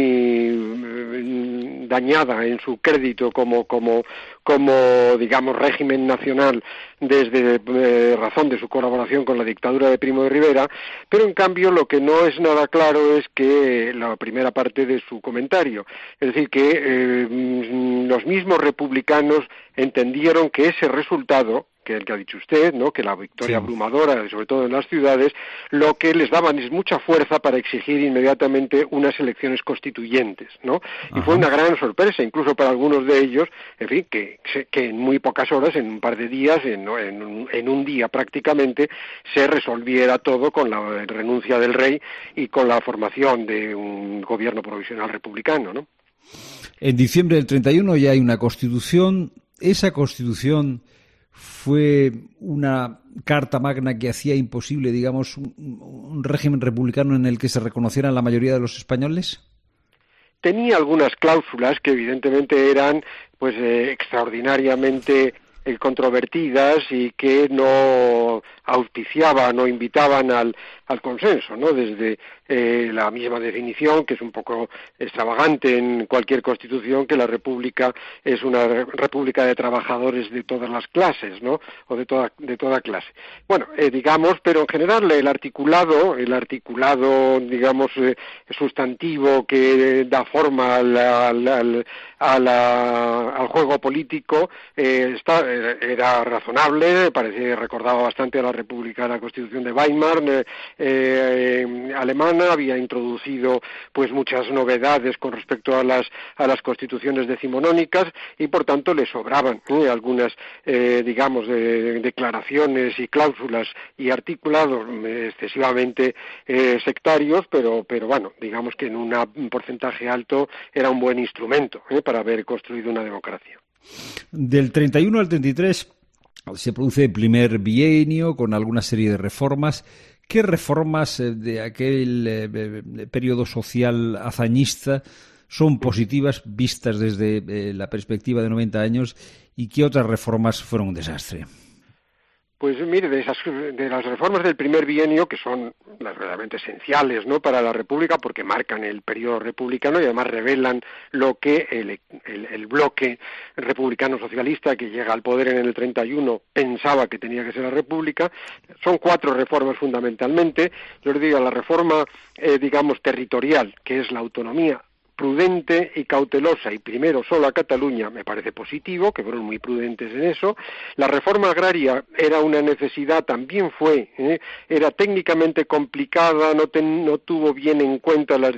muy dañada en su crédito como digamos régimen nacional desde razón de su colaboración con la dictadura de Primo de Rivera, pero en cambio lo que no es nada claro es que la primera parte de su comentario, es decir, que los mismos republicanos entendieron que ese resultado, que el que ha dicho usted, ¿no?, que la victoria abrumadora, sobre todo en las ciudades, lo que les daban es mucha fuerza para exigir inmediatamente unas elecciones constituyentes, ¿no? Y fue una gran sorpresa, incluso para algunos de ellos, en fin, que en muy pocas horas, en un par de días, en un día prácticamente, se resolviera todo con la renuncia del rey y con la formación de un gobierno provisional republicano, ¿no? En diciembre del 31 ya hay una constitución. Esa constitución fue una carta magna que hacía imposible, digamos, un régimen republicano en el que se reconocieran la mayoría de los españoles. Tenía algunas cláusulas que evidentemente eran pues extraordinariamente controvertidas y que no auspiciaban o invitaban al consenso, ¿no? Desde la misma definición, que es un poco extravagante en cualquier constitución, que la república es una república de trabajadores de todas las clases, ¿no?, o de toda clase. Bueno, digamos, pero en general el articulado, digamos, sustantivo que da forma al juego político era razonable, recordaba bastante a la República, la Constitución de Weimar, alemana, había introducido pues muchas novedades con respecto a las constituciones decimonónicas y por tanto le sobraban algunas digamos declaraciones y cláusulas y articulados excesivamente sectarios, pero bueno, digamos que en un porcentaje alto era un buen instrumento para haber construido una democracia. Del 31 al 33 se produce el primer bienio con alguna serie de reformas. ¿Qué reformas de aquel periodo social hazañista son positivas vistas desde la perspectiva de 90 años y qué otras reformas fueron un desastre? Pues mire, de las reformas del primer bienio, que son las verdaderamente esenciales, ¿no?, para la República, porque marcan el periodo republicano y además revelan lo que el bloque republicano socialista que llega al poder en el 31 pensaba que tenía que ser la República. Son 4 reformas fundamentalmente. Yo les digo, la reforma, digamos, territorial, que es la autonomía prudente y cautelosa, y primero solo a Cataluña, me parece positivo, que fueron muy prudentes en eso. La reforma agraria era una necesidad, también fue, era técnicamente complicada, no tuvo bien en cuenta la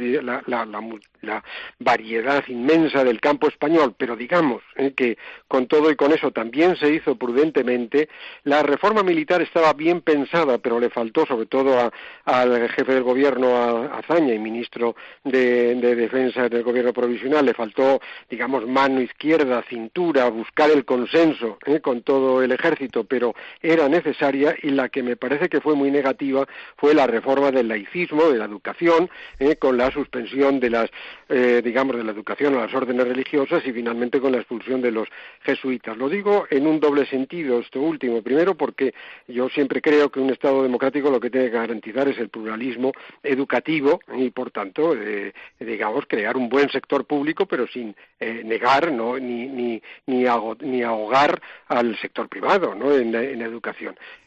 variedad inmensa del campo español, pero digamos que con todo y con eso también se hizo prudentemente. La reforma militar estaba bien pensada, pero le faltó, sobre todo al jefe del gobierno, a Azaña, y ministro de Defensa del gobierno provisional, le faltó, digamos, mano izquierda, cintura, buscar el consenso con todo el ejército, pero era necesaria. Y la que me parece que fue muy negativa fue la reforma del laicismo, de la educación, con la suspensión de las digamos, de la educación a las órdenes religiosas y finalmente con la expulsión de los jesuitas. Lo digo en un doble sentido, esto último. Primero, porque yo siempre creo que un Estado democrático lo que tiene que garantizar es el pluralismo educativo y, por tanto, digamos, crear un buen sector público, pero sin negar, ¿no?, ni ahogar al sector privado, ¿no?, en educación.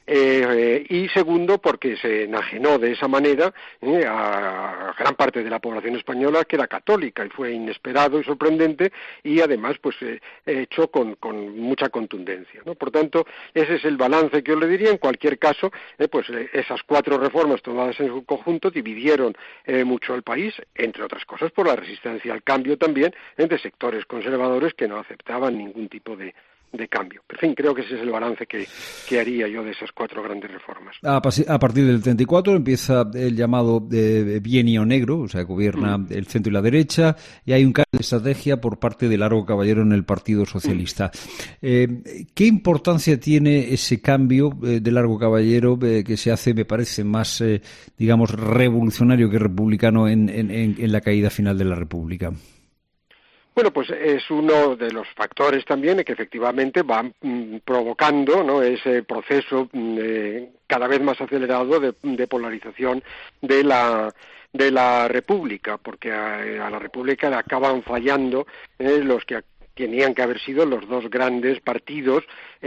y segundo, porque se enajenó de esa manera a gran parte de la población española que era católica, y fue inesperado y sorprendente, y además pues hecho con mucha contundencia, ¿no? Por tanto, ese es el balance que yo le diría. En cualquier caso, esas 4 reformas tomadas en su conjunto dividieron mucho al país, entre otras cosas por la resistencia al cambio también de sectores conservadores que no aceptaban ningún tipo de cambio. En fin, creo que ese es el balance que haría yo de esas 4 grandes reformas. A partir del 34 empieza el llamado bienio negro, o sea, gobierna el centro y la derecha, y hay un cambio de estrategia por parte de Largo Caballero en el Partido Socialista. ¿Qué importancia tiene ese cambio de Largo Caballero que se hace, me parece, más, digamos, revolucionario que republicano en la caída final de la República? Bueno, pues es uno de los factores también que efectivamente van provocando, ¿no?, ese proceso cada vez más acelerado de polarización de la República, porque a la República le acaban fallando los que tenían que haber sido los 2 grandes partidos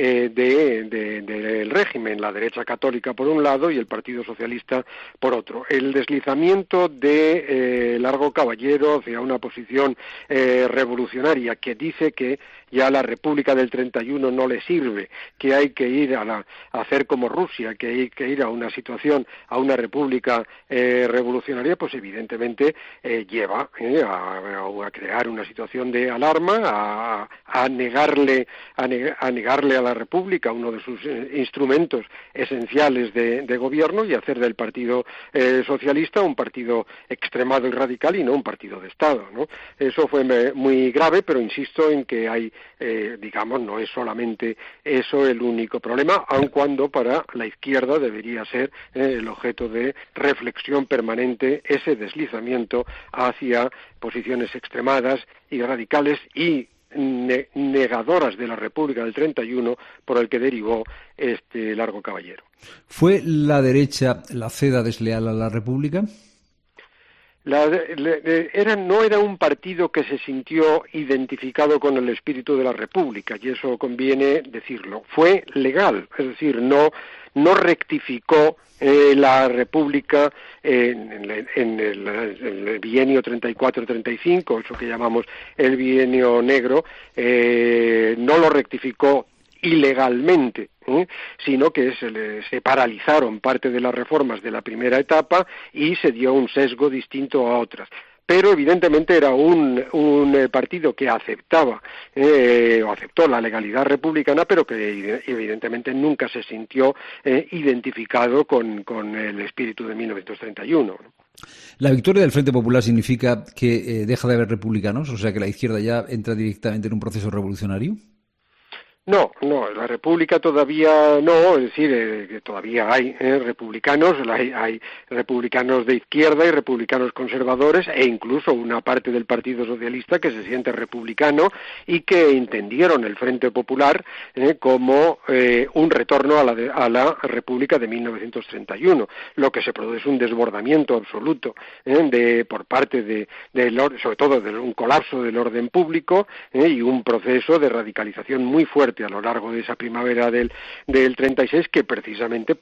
del régimen, la derecha católica por un lado y el Partido Socialista por otro. El deslizamiento de Largo Caballero hacia una posición revolucionaria que dice que ya la República del 31 no le sirve, que hay que ir a hacer como Rusia, que hay que ir a una situación, a una república revolucionaria, pues evidentemente lleva a crear una situación de alarma, a negarle a la República uno de sus instrumentos esenciales de gobierno y hacer del Partido Socialista un partido extremado y radical y no un partido de Estado, ¿no? Eso fue muy grave, pero insisto en que hay, no es solamente eso el único problema, aun cuando para la izquierda debería ser el objeto de reflexión permanente ese deslizamiento hacia posiciones extremadas y radicales y negadoras de la República del 31 por el que derivó este Largo Caballero. ¿Fue la derecha la ceda desleal a la República? No era un partido que se sintió identificado con el espíritu de la República, y eso conviene decirlo. Fue legal, es decir, no rectificó la República en el bienio 34-35, eso que llamamos el bienio negro, no lo rectificó ilegalmente, sino que se paralizaron parte de las reformas de la primera etapa y se dio un sesgo distinto a otras. Pero evidentemente era un partido que aceptó la legalidad republicana, pero que evidentemente nunca se sintió identificado con el espíritu de 1931, ¿no? ¿La victoria del Frente Popular significa que deja de haber republicanos? O sea, que la izquierda ya entra directamente en un proceso revolucionario. No, la República todavía no, es decir, que todavía hay republicanos, hay republicanos de izquierda y republicanos conservadores e incluso una parte del Partido Socialista que se siente republicano y que entendieron el Frente Popular como un retorno a la República de 1931. Lo que se produce es un desbordamiento absoluto por parte sobre todo de un colapso del orden público y un proceso de radicalización muy fuerte a lo largo de esa primavera del 36 que precisamente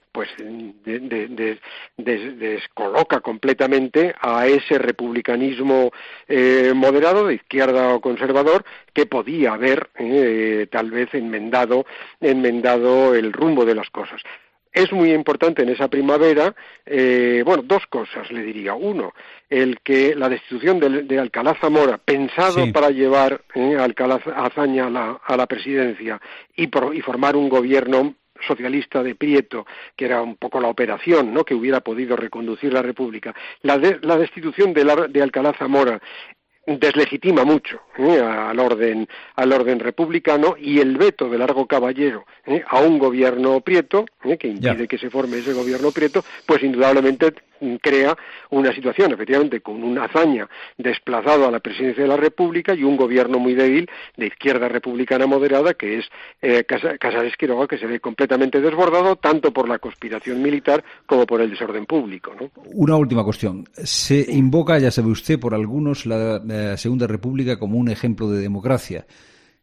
descoloca completamente a ese republicanismo moderado de izquierda o conservador que podía haber tal vez enmendado el rumbo de las cosas. Es muy importante en esa primavera, 2 cosas le diría. Uno, la destitución de Alcalá Zamora, pensado para llevar a Alcalá Azaña a la presidencia y formar un gobierno socialista de Prieto, que era un poco la operación, ¿no?, que hubiera podido reconducir la República. La destitución de Alcalá Zamora deslegitima mucho al orden republicano, y el veto de Largo Caballero a un gobierno Prieto, que impide que se forme ese gobierno Prieto, pues indudablemente crea una situación, efectivamente, con una Azaña desplazado a la presidencia de la República y un gobierno muy débil de izquierda republicana moderada, que es Casares Quiroga, que se ve completamente desbordado tanto por la conspiración militar como por el desorden público, ¿no? Una última cuestión. Se invoca, ya sabe usted, por algunos la Segunda República como un ejemplo de democracia.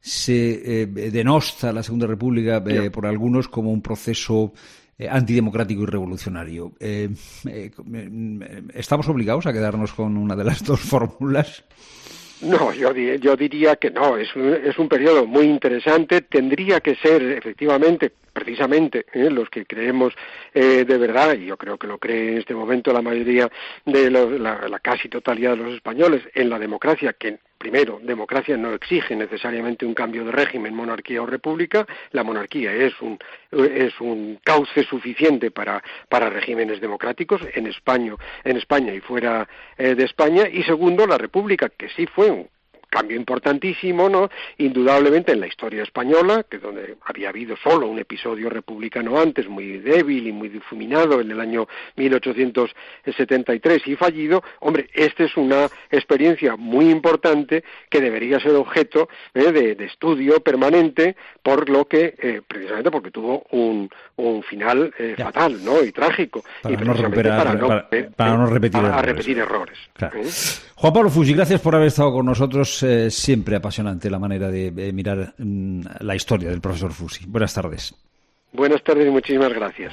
se denosta la Segunda República por algunos como un proceso antidemocrático y revolucionario. ¿Estamos obligados a quedarnos con una de las dos fórmulas? No, yo diría que no, es un periodo muy interesante, tendría que ser efectivamente, precisamente, los que creemos de verdad, y yo creo que lo cree en este momento la mayoría de la casi totalidad de los españoles, en la democracia, que primero, democracia no exige necesariamente un cambio de régimen, monarquía o república, la monarquía es un cauce suficiente para regímenes democráticos en España y fuera de España, y segundo, la república, que sí fue un cambio importantísimo, ¿no? Indudablemente en la historia española, que donde había habido solo un episodio republicano antes, muy débil y muy difuminado en el año 1873 y fallido, hombre, esta es una experiencia muy importante que debería ser objeto de estudio permanente, por lo que, precisamente porque tuvo un final fatal, ¿no? Y trágico. Para no repetir errores. Claro. Juan Pablo Fusi, gracias por haber estado con nosotros. Siempre apasionante la manera de mirar la historia del profesor Fusi. Buenas tardes. Buenas tardes y muchísimas gracias.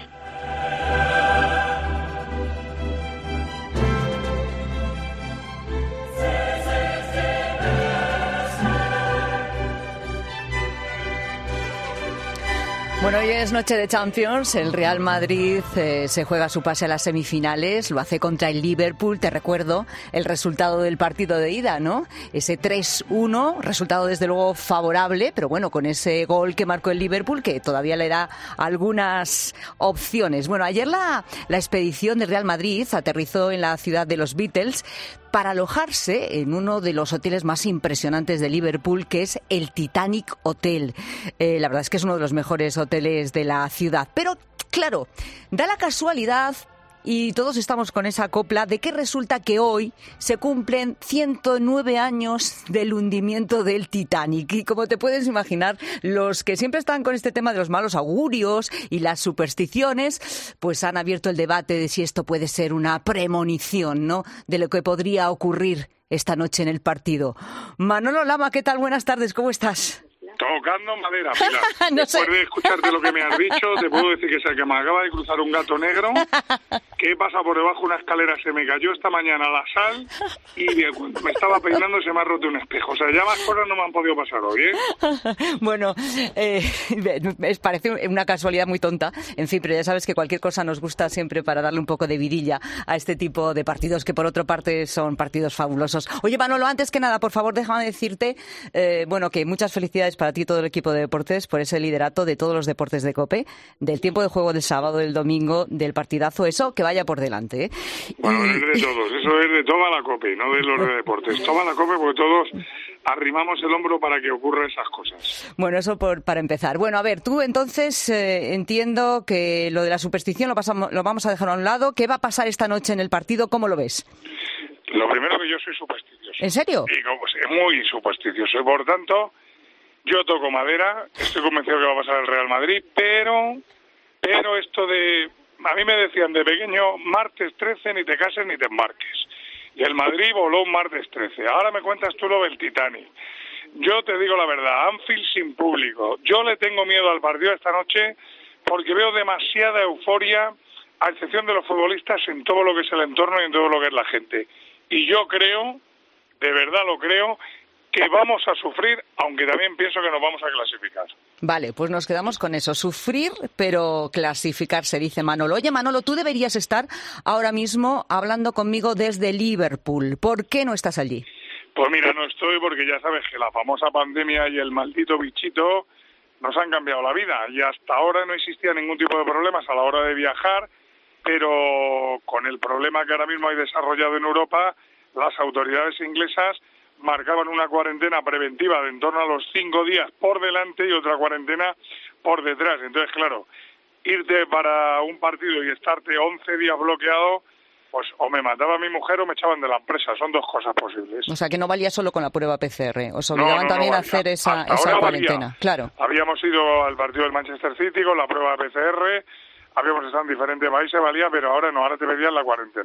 Bueno, hoy es noche de Champions. El Real Madrid se juega su pase a las semifinales. Lo hace contra el Liverpool. Te recuerdo el resultado del partido de ida, ¿no? Ese 3-1, resultado desde luego favorable, pero bueno, con ese gol que marcó el Liverpool, que todavía le da algunas opciones. Bueno, ayer la expedición del Real Madrid aterrizó en la ciudad de los Beatles para alojarse en uno de los hoteles más impresionantes de Liverpool, que es el Titanic Hotel. La verdad es que es uno de los mejores hoteles de la ciudad. Pero, claro, da la casualidad, y todos estamos con esa copla, de que resulta que hoy se cumplen 109 años del hundimiento del Titanic. Y como te puedes imaginar, los que siempre están con este tema de los malos augurios y las supersticiones, pues han abierto el debate de si esto puede ser una premonición, ¿no?, de lo que podría ocurrir esta noche en el partido. Manolo Lama, ¿qué tal? Buenas tardes, ¿cómo estás? Tocando madera, Pilar. No sé. Después de escucharte lo que me has dicho, te puedo decir que me acaba de cruzar un gato negro, que pasa por debajo de una escalera, se me cayó esta mañana la sal y me estaba peinando y se me ha roto un espejo. O sea, ya más cosas no me han podido pasar hoy, ¿eh? Bueno, parece una casualidad muy tonta, en fin, pero ya sabes que cualquier cosa nos gusta siempre para darle un poco de vidilla a este tipo de partidos, que por otra parte son partidos fabulosos. Oye, Manolo, antes que nada, por favor, déjame decirte, que muchas felicidades para ti y todo el equipo de deportes por ese liderato de todos los deportes de COPE, del tiempo de juego del sábado, del domingo, del partidazo, eso que vaya por delante, ¿eh? Bueno, es de todos, eso es de toda la COPE, no de los de deportes, toda la COPE, porque todos arrimamos el hombro para que ocurran esas cosas. Bueno, eso para empezar. Bueno, a ver, tú entonces entiendo que lo de la superstición lo vamos a dejar a un lado. ¿Qué va a pasar esta noche en el partido? ¿Cómo lo ves? Lo primero, que yo soy supersticioso. ¿En serio? Y muy supersticioso, y por tanto yo toco madera, estoy convencido que va a pasar el Real Madrid, pero esto de... A mí me decían de pequeño, martes 13 ni te cases ni te embarques. Y el Madrid voló un martes 13. Ahora me cuentas tú lo del Titanic. Yo te digo la verdad, Anfield sin público. Yo le tengo miedo al partido esta noche porque veo demasiada euforia, a excepción de los futbolistas, en todo lo que es el entorno y en todo lo que es la gente. Y yo creo, de verdad lo creo, que vamos a sufrir, aunque también pienso que nos vamos a clasificar. Vale, pues nos quedamos con eso. Sufrir, pero clasificarse, dice Manolo. Oye, Manolo, tú deberías estar ahora mismo hablando conmigo desde Liverpool. ¿Por qué no estás allí? Pues mira, no estoy porque ya sabes que la famosa pandemia y el maldito bichito nos han cambiado la vida. Y hasta ahora no existía ningún tipo de problemas a la hora de viajar, pero con el problema que ahora mismo hay desarrollado en Europa, las autoridades inglesas marcaban una cuarentena preventiva de en torno a los 5 días por delante y otra cuarentena por detrás. Entonces, claro, irte para un partido y estarte 11 días bloqueado, pues o me mataba a mi mujer o me echaban de la empresa. Son dos cosas posibles. O sea, que no valía solo con la prueba PCR. Os obligaban también a hacer esa cuarentena. Claro. Habíamos ido al partido del Manchester City con la prueba PCR, habíamos estado en diferentes países, valía, pero ahora no, ahora te pedían la cuarentena.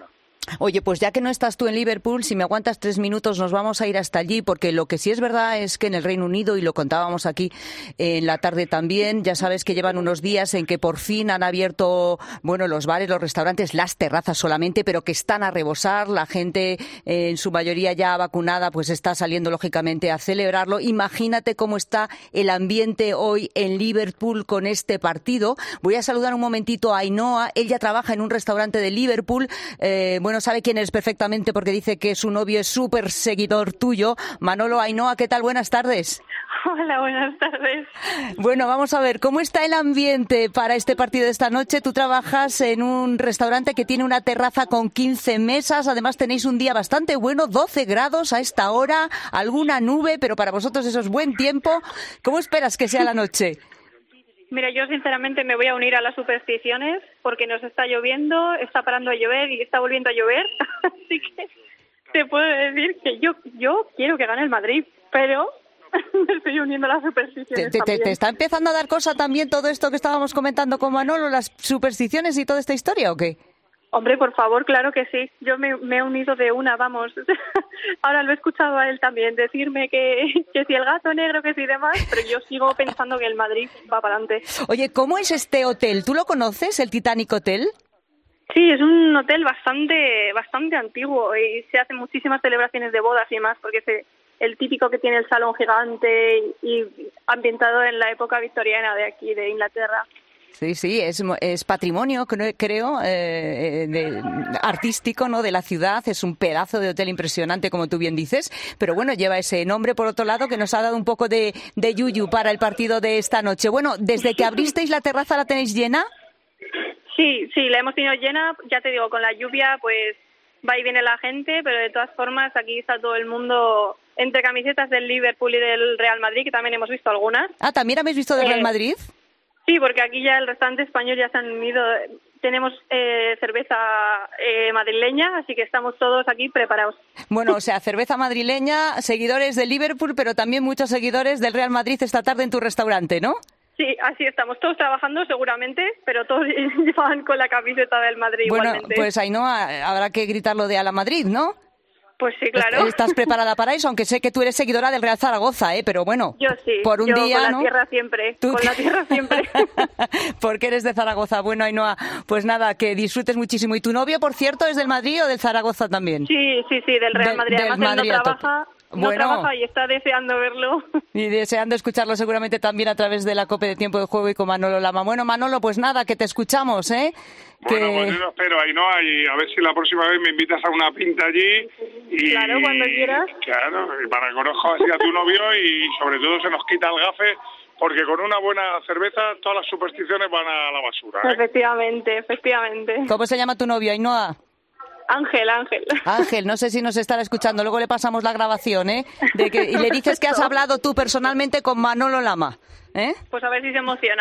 Oye, pues ya que no estás tú en Liverpool, si me aguantas 3 minutos nos vamos a ir hasta allí, porque lo que sí es verdad es que en el Reino Unido, y lo contábamos aquí en la tarde también, ya sabes que llevan unos días en que por fin han abierto, bueno, los bares, los restaurantes, las terrazas solamente, pero que están a rebosar. La gente, en su mayoría ya vacunada, pues está saliendo lógicamente a celebrarlo. Imagínate cómo está el ambiente hoy en Liverpool con este partido. Voy a saludar un momentito a Ainhoa. Ella trabaja en un restaurante de Liverpool. Bueno, sabe quién eres perfectamente porque dice que su novio es súper seguidor tuyo. Manolo, Ainhoa, ¿qué tal? Buenas tardes. Hola, buenas tardes. Bueno, vamos a ver, ¿cómo está el ambiente para este partido de esta noche? Tú trabajas en un restaurante que tiene una terraza con 15 mesas, además tenéis un día bastante bueno, 12 grados a esta hora, alguna nube, pero para vosotros eso es buen tiempo. ¿Cómo esperas que sea la noche? Mira, yo sinceramente me voy a unir a las supersticiones porque nos está lloviendo, está parando a llover y está volviendo a llover, así que te puedo decir que yo quiero que gane el Madrid, pero me estoy uniendo a las supersticiones también. ¿Te está empezando a dar cosa también todo esto que estábamos comentando con Manolo, las supersticiones y toda esta historia o qué? Hombre, por favor, claro que sí. Yo me he unido de una, vamos. Ahora lo he escuchado a él también decirme que si el gato negro, que si demás, pero yo sigo pensando que el Madrid va para adelante. Oye, ¿cómo es este hotel? ¿Tú lo conoces, el Titanic Hotel? Sí, es un hotel bastante antiguo y se hacen muchísimas celebraciones de bodas y demás, porque es el típico que tiene el salón gigante y ambientado en la época victoriana de aquí, de Inglaterra. Sí, es patrimonio, creo, artístico, ¿no?, de la ciudad. Es un pedazo de hotel impresionante, como tú bien dices. Pero bueno, lleva ese nombre, por otro lado, que nos ha dado un poco de yuyu para el partido de esta noche. Bueno, desde que abristeis la terraza, ¿la tenéis llena? Sí, la hemos tenido llena. Ya te digo, con la lluvia, pues va y viene la gente, pero de todas formas aquí está todo el mundo entre camisetas del Liverpool y del Real Madrid, que también hemos visto algunas. Ah, ¿también habéis visto del Real Madrid? Sí, porque aquí ya el restaurante español ya se han unido. Tenemos cerveza madrileña, así que estamos todos aquí preparados. Bueno, o sea, cerveza madrileña, seguidores del Liverpool, pero también muchos seguidores del Real Madrid esta tarde en tu restaurante, ¿no? Sí, así estamos, todos trabajando seguramente, pero todos llevan con la camiseta del Madrid igualmente. Bueno, pues Ainhoa, habrá que gritarlo de a la Madrid, ¿no? Pues sí, claro. ¿Estás preparada para eso? Aunque sé que tú eres seguidora del Real Zaragoza, pero bueno. Yo sí, por un día, con la ¿no? tierra siempre, con la tierra siempre. Porque eres de Zaragoza. Bueno, Ainhoa, pues nada, que disfrutes muchísimo. ¿Y tu novio, por cierto, es del Madrid o del Zaragoza también? Sí, del Real Madrid. Además, él no trabaja y está deseando verlo. Y deseando escucharlo seguramente también a través de la COPE de Tiempo de Juego y con Manolo Lama. Bueno, Manolo, pues nada, que te escuchamos, ¿eh? Bueno, pues yo lo espero, Ainhoa, y a ver si la próxima vez me invitas a una pinta allí. Y, claro, cuando quieras. Claro, y para que conozca así a tu novio y sobre todo se nos quita el gafe, porque con una buena cerveza todas las supersticiones van a la basura, ¿eh? Efectivamente. ¿Cómo se llama tu novio, Ainhoa? Ángel. Ángel, no sé si nos estará escuchando, luego le pasamos la grabación, ¿eh? Y le dices que has hablado tú personalmente con Manolo Lama, ¿eh? Pues a ver si se emociona.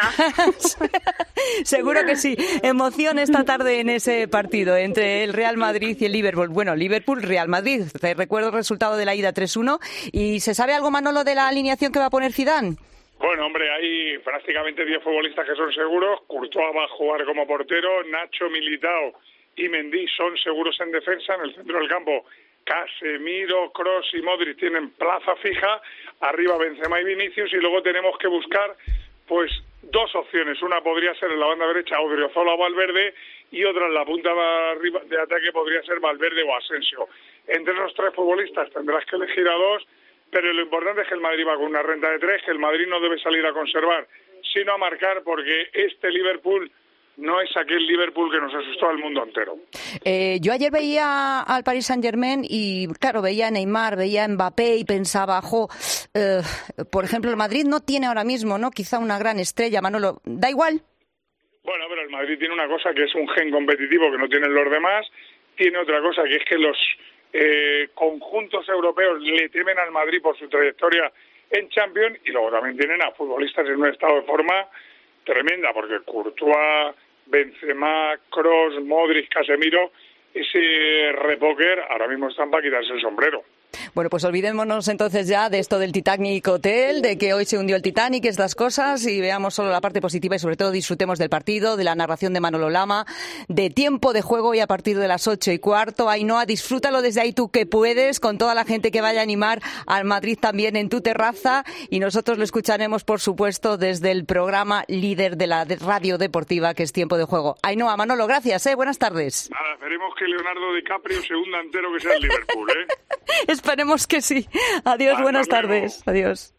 Seguro que sí. Emoción esta tarde en ese partido entre el Real Madrid y el Liverpool. Bueno, Liverpool-Real Madrid. Te recuerdo el resultado de la ida 3-1. ¿Y se sabe algo, Manolo, de la alineación que va a poner Zidane? Bueno, hombre, hay prácticamente 10 futbolistas que son seguros. Courtois va a jugar como portero, Nacho, Militao y Mendy son seguros en defensa. En el centro del campo, Casemiro, Kroos y Modric tienen plaza fija. Arriba Benzema y Vinicius. Y luego tenemos que buscar, pues, dos opciones. Una podría ser en la banda derecha Odriozola o Valverde, y otra en la punta de ataque podría ser Valverde o Asensio. Entre esos tres futbolistas tendrás que elegir a dos, pero lo importante es que el Madrid va con una renta de 3, que el Madrid no debe salir a conservar, sino a marcar, porque este Liverpool no es aquel Liverpool que nos asustó al mundo entero. Yo ayer veía al Paris Saint-Germain y, claro, veía a Neymar, veía a Mbappé y pensaba, por ejemplo, el Madrid no tiene ahora mismo, ¿no?, quizá una gran estrella, Manolo. ¿Da igual? Bueno, pero el Madrid tiene una cosa que es un gen competitivo que no tienen los demás, tiene otra cosa que es que los conjuntos europeos le temen al Madrid por su trayectoria en Champions, y luego también tienen a futbolistas en un estado de forma tremenda, porque Courtois, Benzema, Kroos, Modric, Casemiro, ese repóquer ahora mismo están para quitarse el sombrero. Bueno, pues olvidémonos entonces ya de esto del Titanic Hotel, de que hoy se hundió el Titanic, estas cosas, y veamos solo la parte positiva y sobre todo disfrutemos del partido, de la narración de Manolo Lama, de tiempo de juego y a partir de las 8:15. Ainhoa, disfrútalo desde ahí tú que puedes, con toda la gente que vaya a animar al Madrid también en tu terraza, y nosotros lo escucharemos, por supuesto, desde el programa líder de la radio deportiva, que es Tiempo de Juego. Ainhoa, Manolo, gracias, buenas tardes. Nada, esperemos que Leonardo DiCaprio se hunda entero, que sea el Liverpool, Esperemos que sí. Adiós, buenas tardes. Adiós.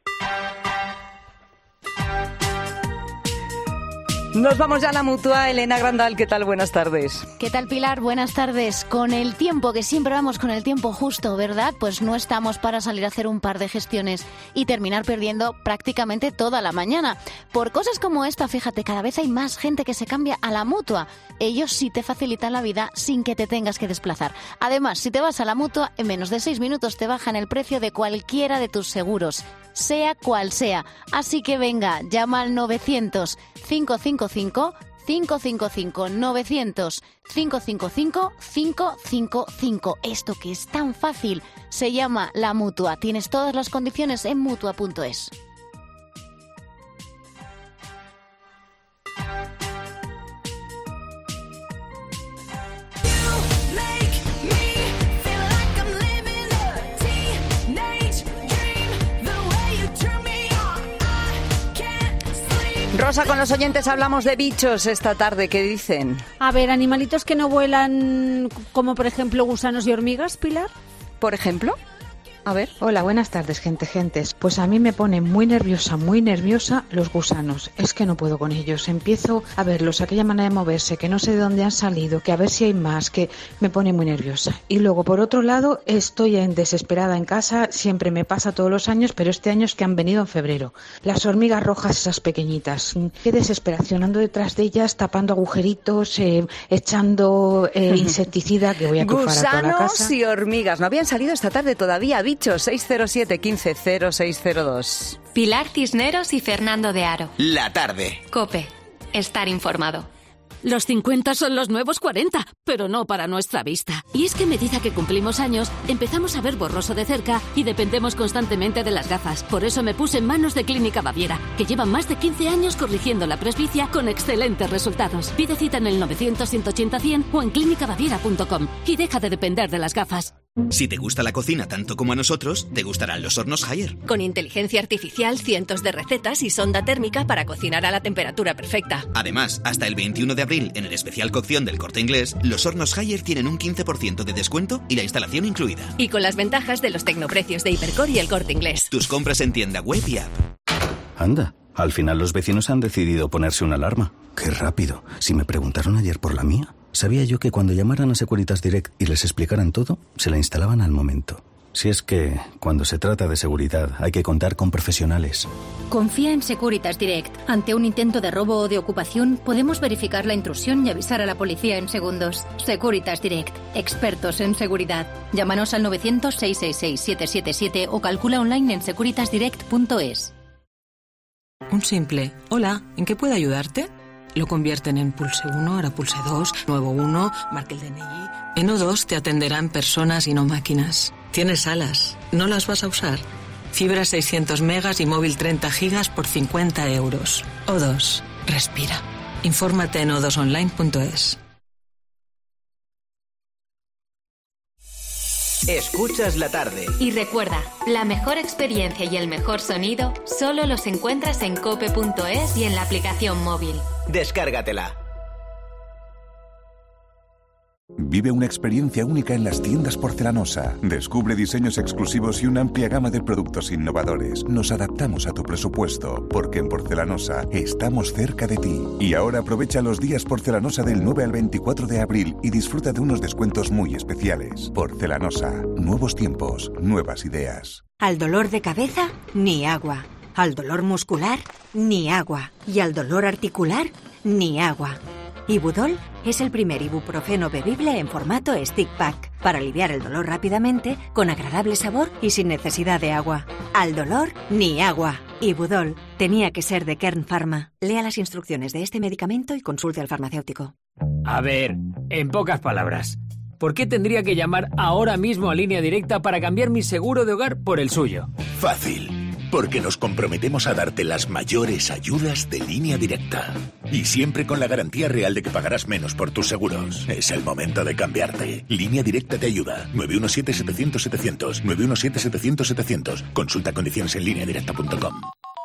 Nos vamos ya a la Mutua. Elena Grandal, ¿qué tal? Buenas tardes. ¿Qué tal, Pilar? Buenas tardes. Con el tiempo, que siempre vamos con el tiempo justo, ¿verdad? Pues no estamos para salir a hacer un par de gestiones y terminar perdiendo prácticamente toda la mañana. Por cosas como esta, fíjate, cada vez hay más gente que se cambia a la Mutua. Ellos sí te facilitan la vida sin que te tengas que desplazar. Además, si te vas a la Mutua, en menos de 6 minutos te bajan el precio de cualquiera de tus seguros, sea cual sea. Así que venga, llama al 900-555-555, 900-555-555. Esto que es tan fácil se llama la Mutua. Tienes todas las condiciones en Mutua.es. Rosa, con los oyentes hablamos de bichos esta tarde. ¿Qué dicen? A ver, animalitos que no vuelan, como por ejemplo gusanos y hormigas, Pilar. ¿Por ejemplo? A ver. Hola, buenas tardes, gentes. Pues a mí me pone muy nerviosa los gusanos. Es que no puedo con ellos. Empiezo a verlos, aquella manera de moverse, que no sé de dónde han salido, que a ver si hay más, que me pone muy nerviosa. Y luego, por otro lado, estoy desesperada en casa. Siempre me pasa todos los años, pero este año es que han venido en febrero. Las hormigas rojas, esas pequeñitas. Qué desesperación. Ando detrás de ellas, tapando agujeritos, echando insecticida, que voy a cufar a toda la casa. Gusanos y hormigas. No habían salido esta tarde todavía. Bichos, 607-150602. Pilar Cisneros y Fernando de Aro. La tarde. COPE. Estar informado. Los 50 son los nuevos 40, pero no para nuestra vista. Y es que a medida que cumplimos años, empezamos a ver borroso de cerca y dependemos constantemente de las gafas. Por eso me puse en manos de Clínica Baviera, que lleva más de 15 años corrigiendo la presbicia con excelentes resultados. Pide cita en el 900-180-100 o en clínicabaviera.com y deja de depender de las gafas. Si te gusta la cocina tanto como a nosotros, te gustarán los hornos Haier. Con inteligencia artificial, cientos de recetas y sonda térmica para cocinar a la temperatura perfecta. Además, hasta el 21 de abril, en el especial cocción del Corte Inglés, los hornos Haier tienen un 15% de descuento y la instalación incluida. Y con las ventajas de los tecnoprecios de Hipercor y el Corte Inglés. Tus compras en tienda web y app. Anda, al final los vecinos han decidido ponerse una alarma. ¡Qué rápido! Si me preguntaron ayer por la mía, sabía yo que cuando llamaran a Securitas Direct y les explicaran todo, se la instalaban al momento. Si es que, cuando se trata de seguridad, hay que contar con profesionales. Confía en Securitas Direct. Ante un intento de robo o de ocupación, podemos verificar la intrusión y avisar a la policía en segundos. Securitas Direct. Expertos en seguridad. Llámanos al 900-666-777 o calcula online en securitasdirect.es. Un simple «Hola, ¿en qué puedo ayudarte?» Lo convierten en pulse 1, ahora pulse 2, nuevo 1, marque el DNI. En O2 te atenderán personas y no máquinas. Tienes alas, ¿no las vas a usar? Fibra 600 megas y móvil 30 gigas por 50 euros. O2, respira. Infórmate en o2online.es. Escuchas la tarde. Y recuerda, la mejor experiencia y el mejor sonido solo los encuentras en cope.es y en la aplicación móvil. Descárgatela. Vive una experiencia única en las tiendas Porcelanosa. Descubre diseños exclusivos y una amplia gama de productos innovadores. Nos adaptamos a tu presupuesto, porque en Porcelanosa estamos cerca de ti. Y ahora aprovecha los días Porcelanosa del 9 al 24 de abril y disfruta de unos descuentos muy especiales. Porcelanosa. Nuevos tiempos, nuevas ideas. Al dolor de cabeza, ni agua. Al dolor muscular, ni agua. Y al dolor articular, ni agua. Ibudol es el primer ibuprofeno bebible en formato stick pack para aliviar el dolor rápidamente, con agradable sabor y sin necesidad de agua. Al dolor, ni agua. Ibudol tenía que ser de Kern Pharma. Lea las instrucciones de este medicamento y consulte al farmacéutico. A ver, en pocas palabras, ¿por qué tendría que llamar ahora mismo a Línea Directa para cambiar mi seguro de hogar por el suyo? Fácil. Porque nos comprometemos a darte las mayores ayudas de Línea Directa. Y siempre con la garantía real de que pagarás menos por tus seguros. Es el momento de cambiarte. Línea Directa te ayuda. 917-700-700. 917-700-700. Consulta condiciones en lineadirecta.com.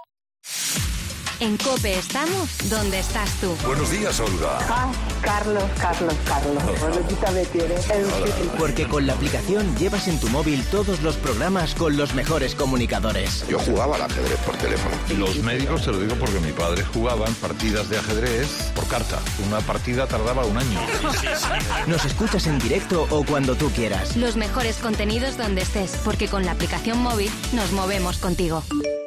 En COPE estamos donde estás tú. Buenos días, Olga. Carlos. Bonita me tiene. Porque con la aplicación llevas en tu móvil todos los programas con los mejores comunicadores. Yo jugaba al ajedrez por teléfono. Los médicos, te lo digo porque mi padre jugaban partidas de ajedrez por carta. Una partida tardaba un año. Nos escuchas en directo o cuando tú quieras. Los mejores contenidos donde estés, porque con la aplicación móvil nos movemos contigo.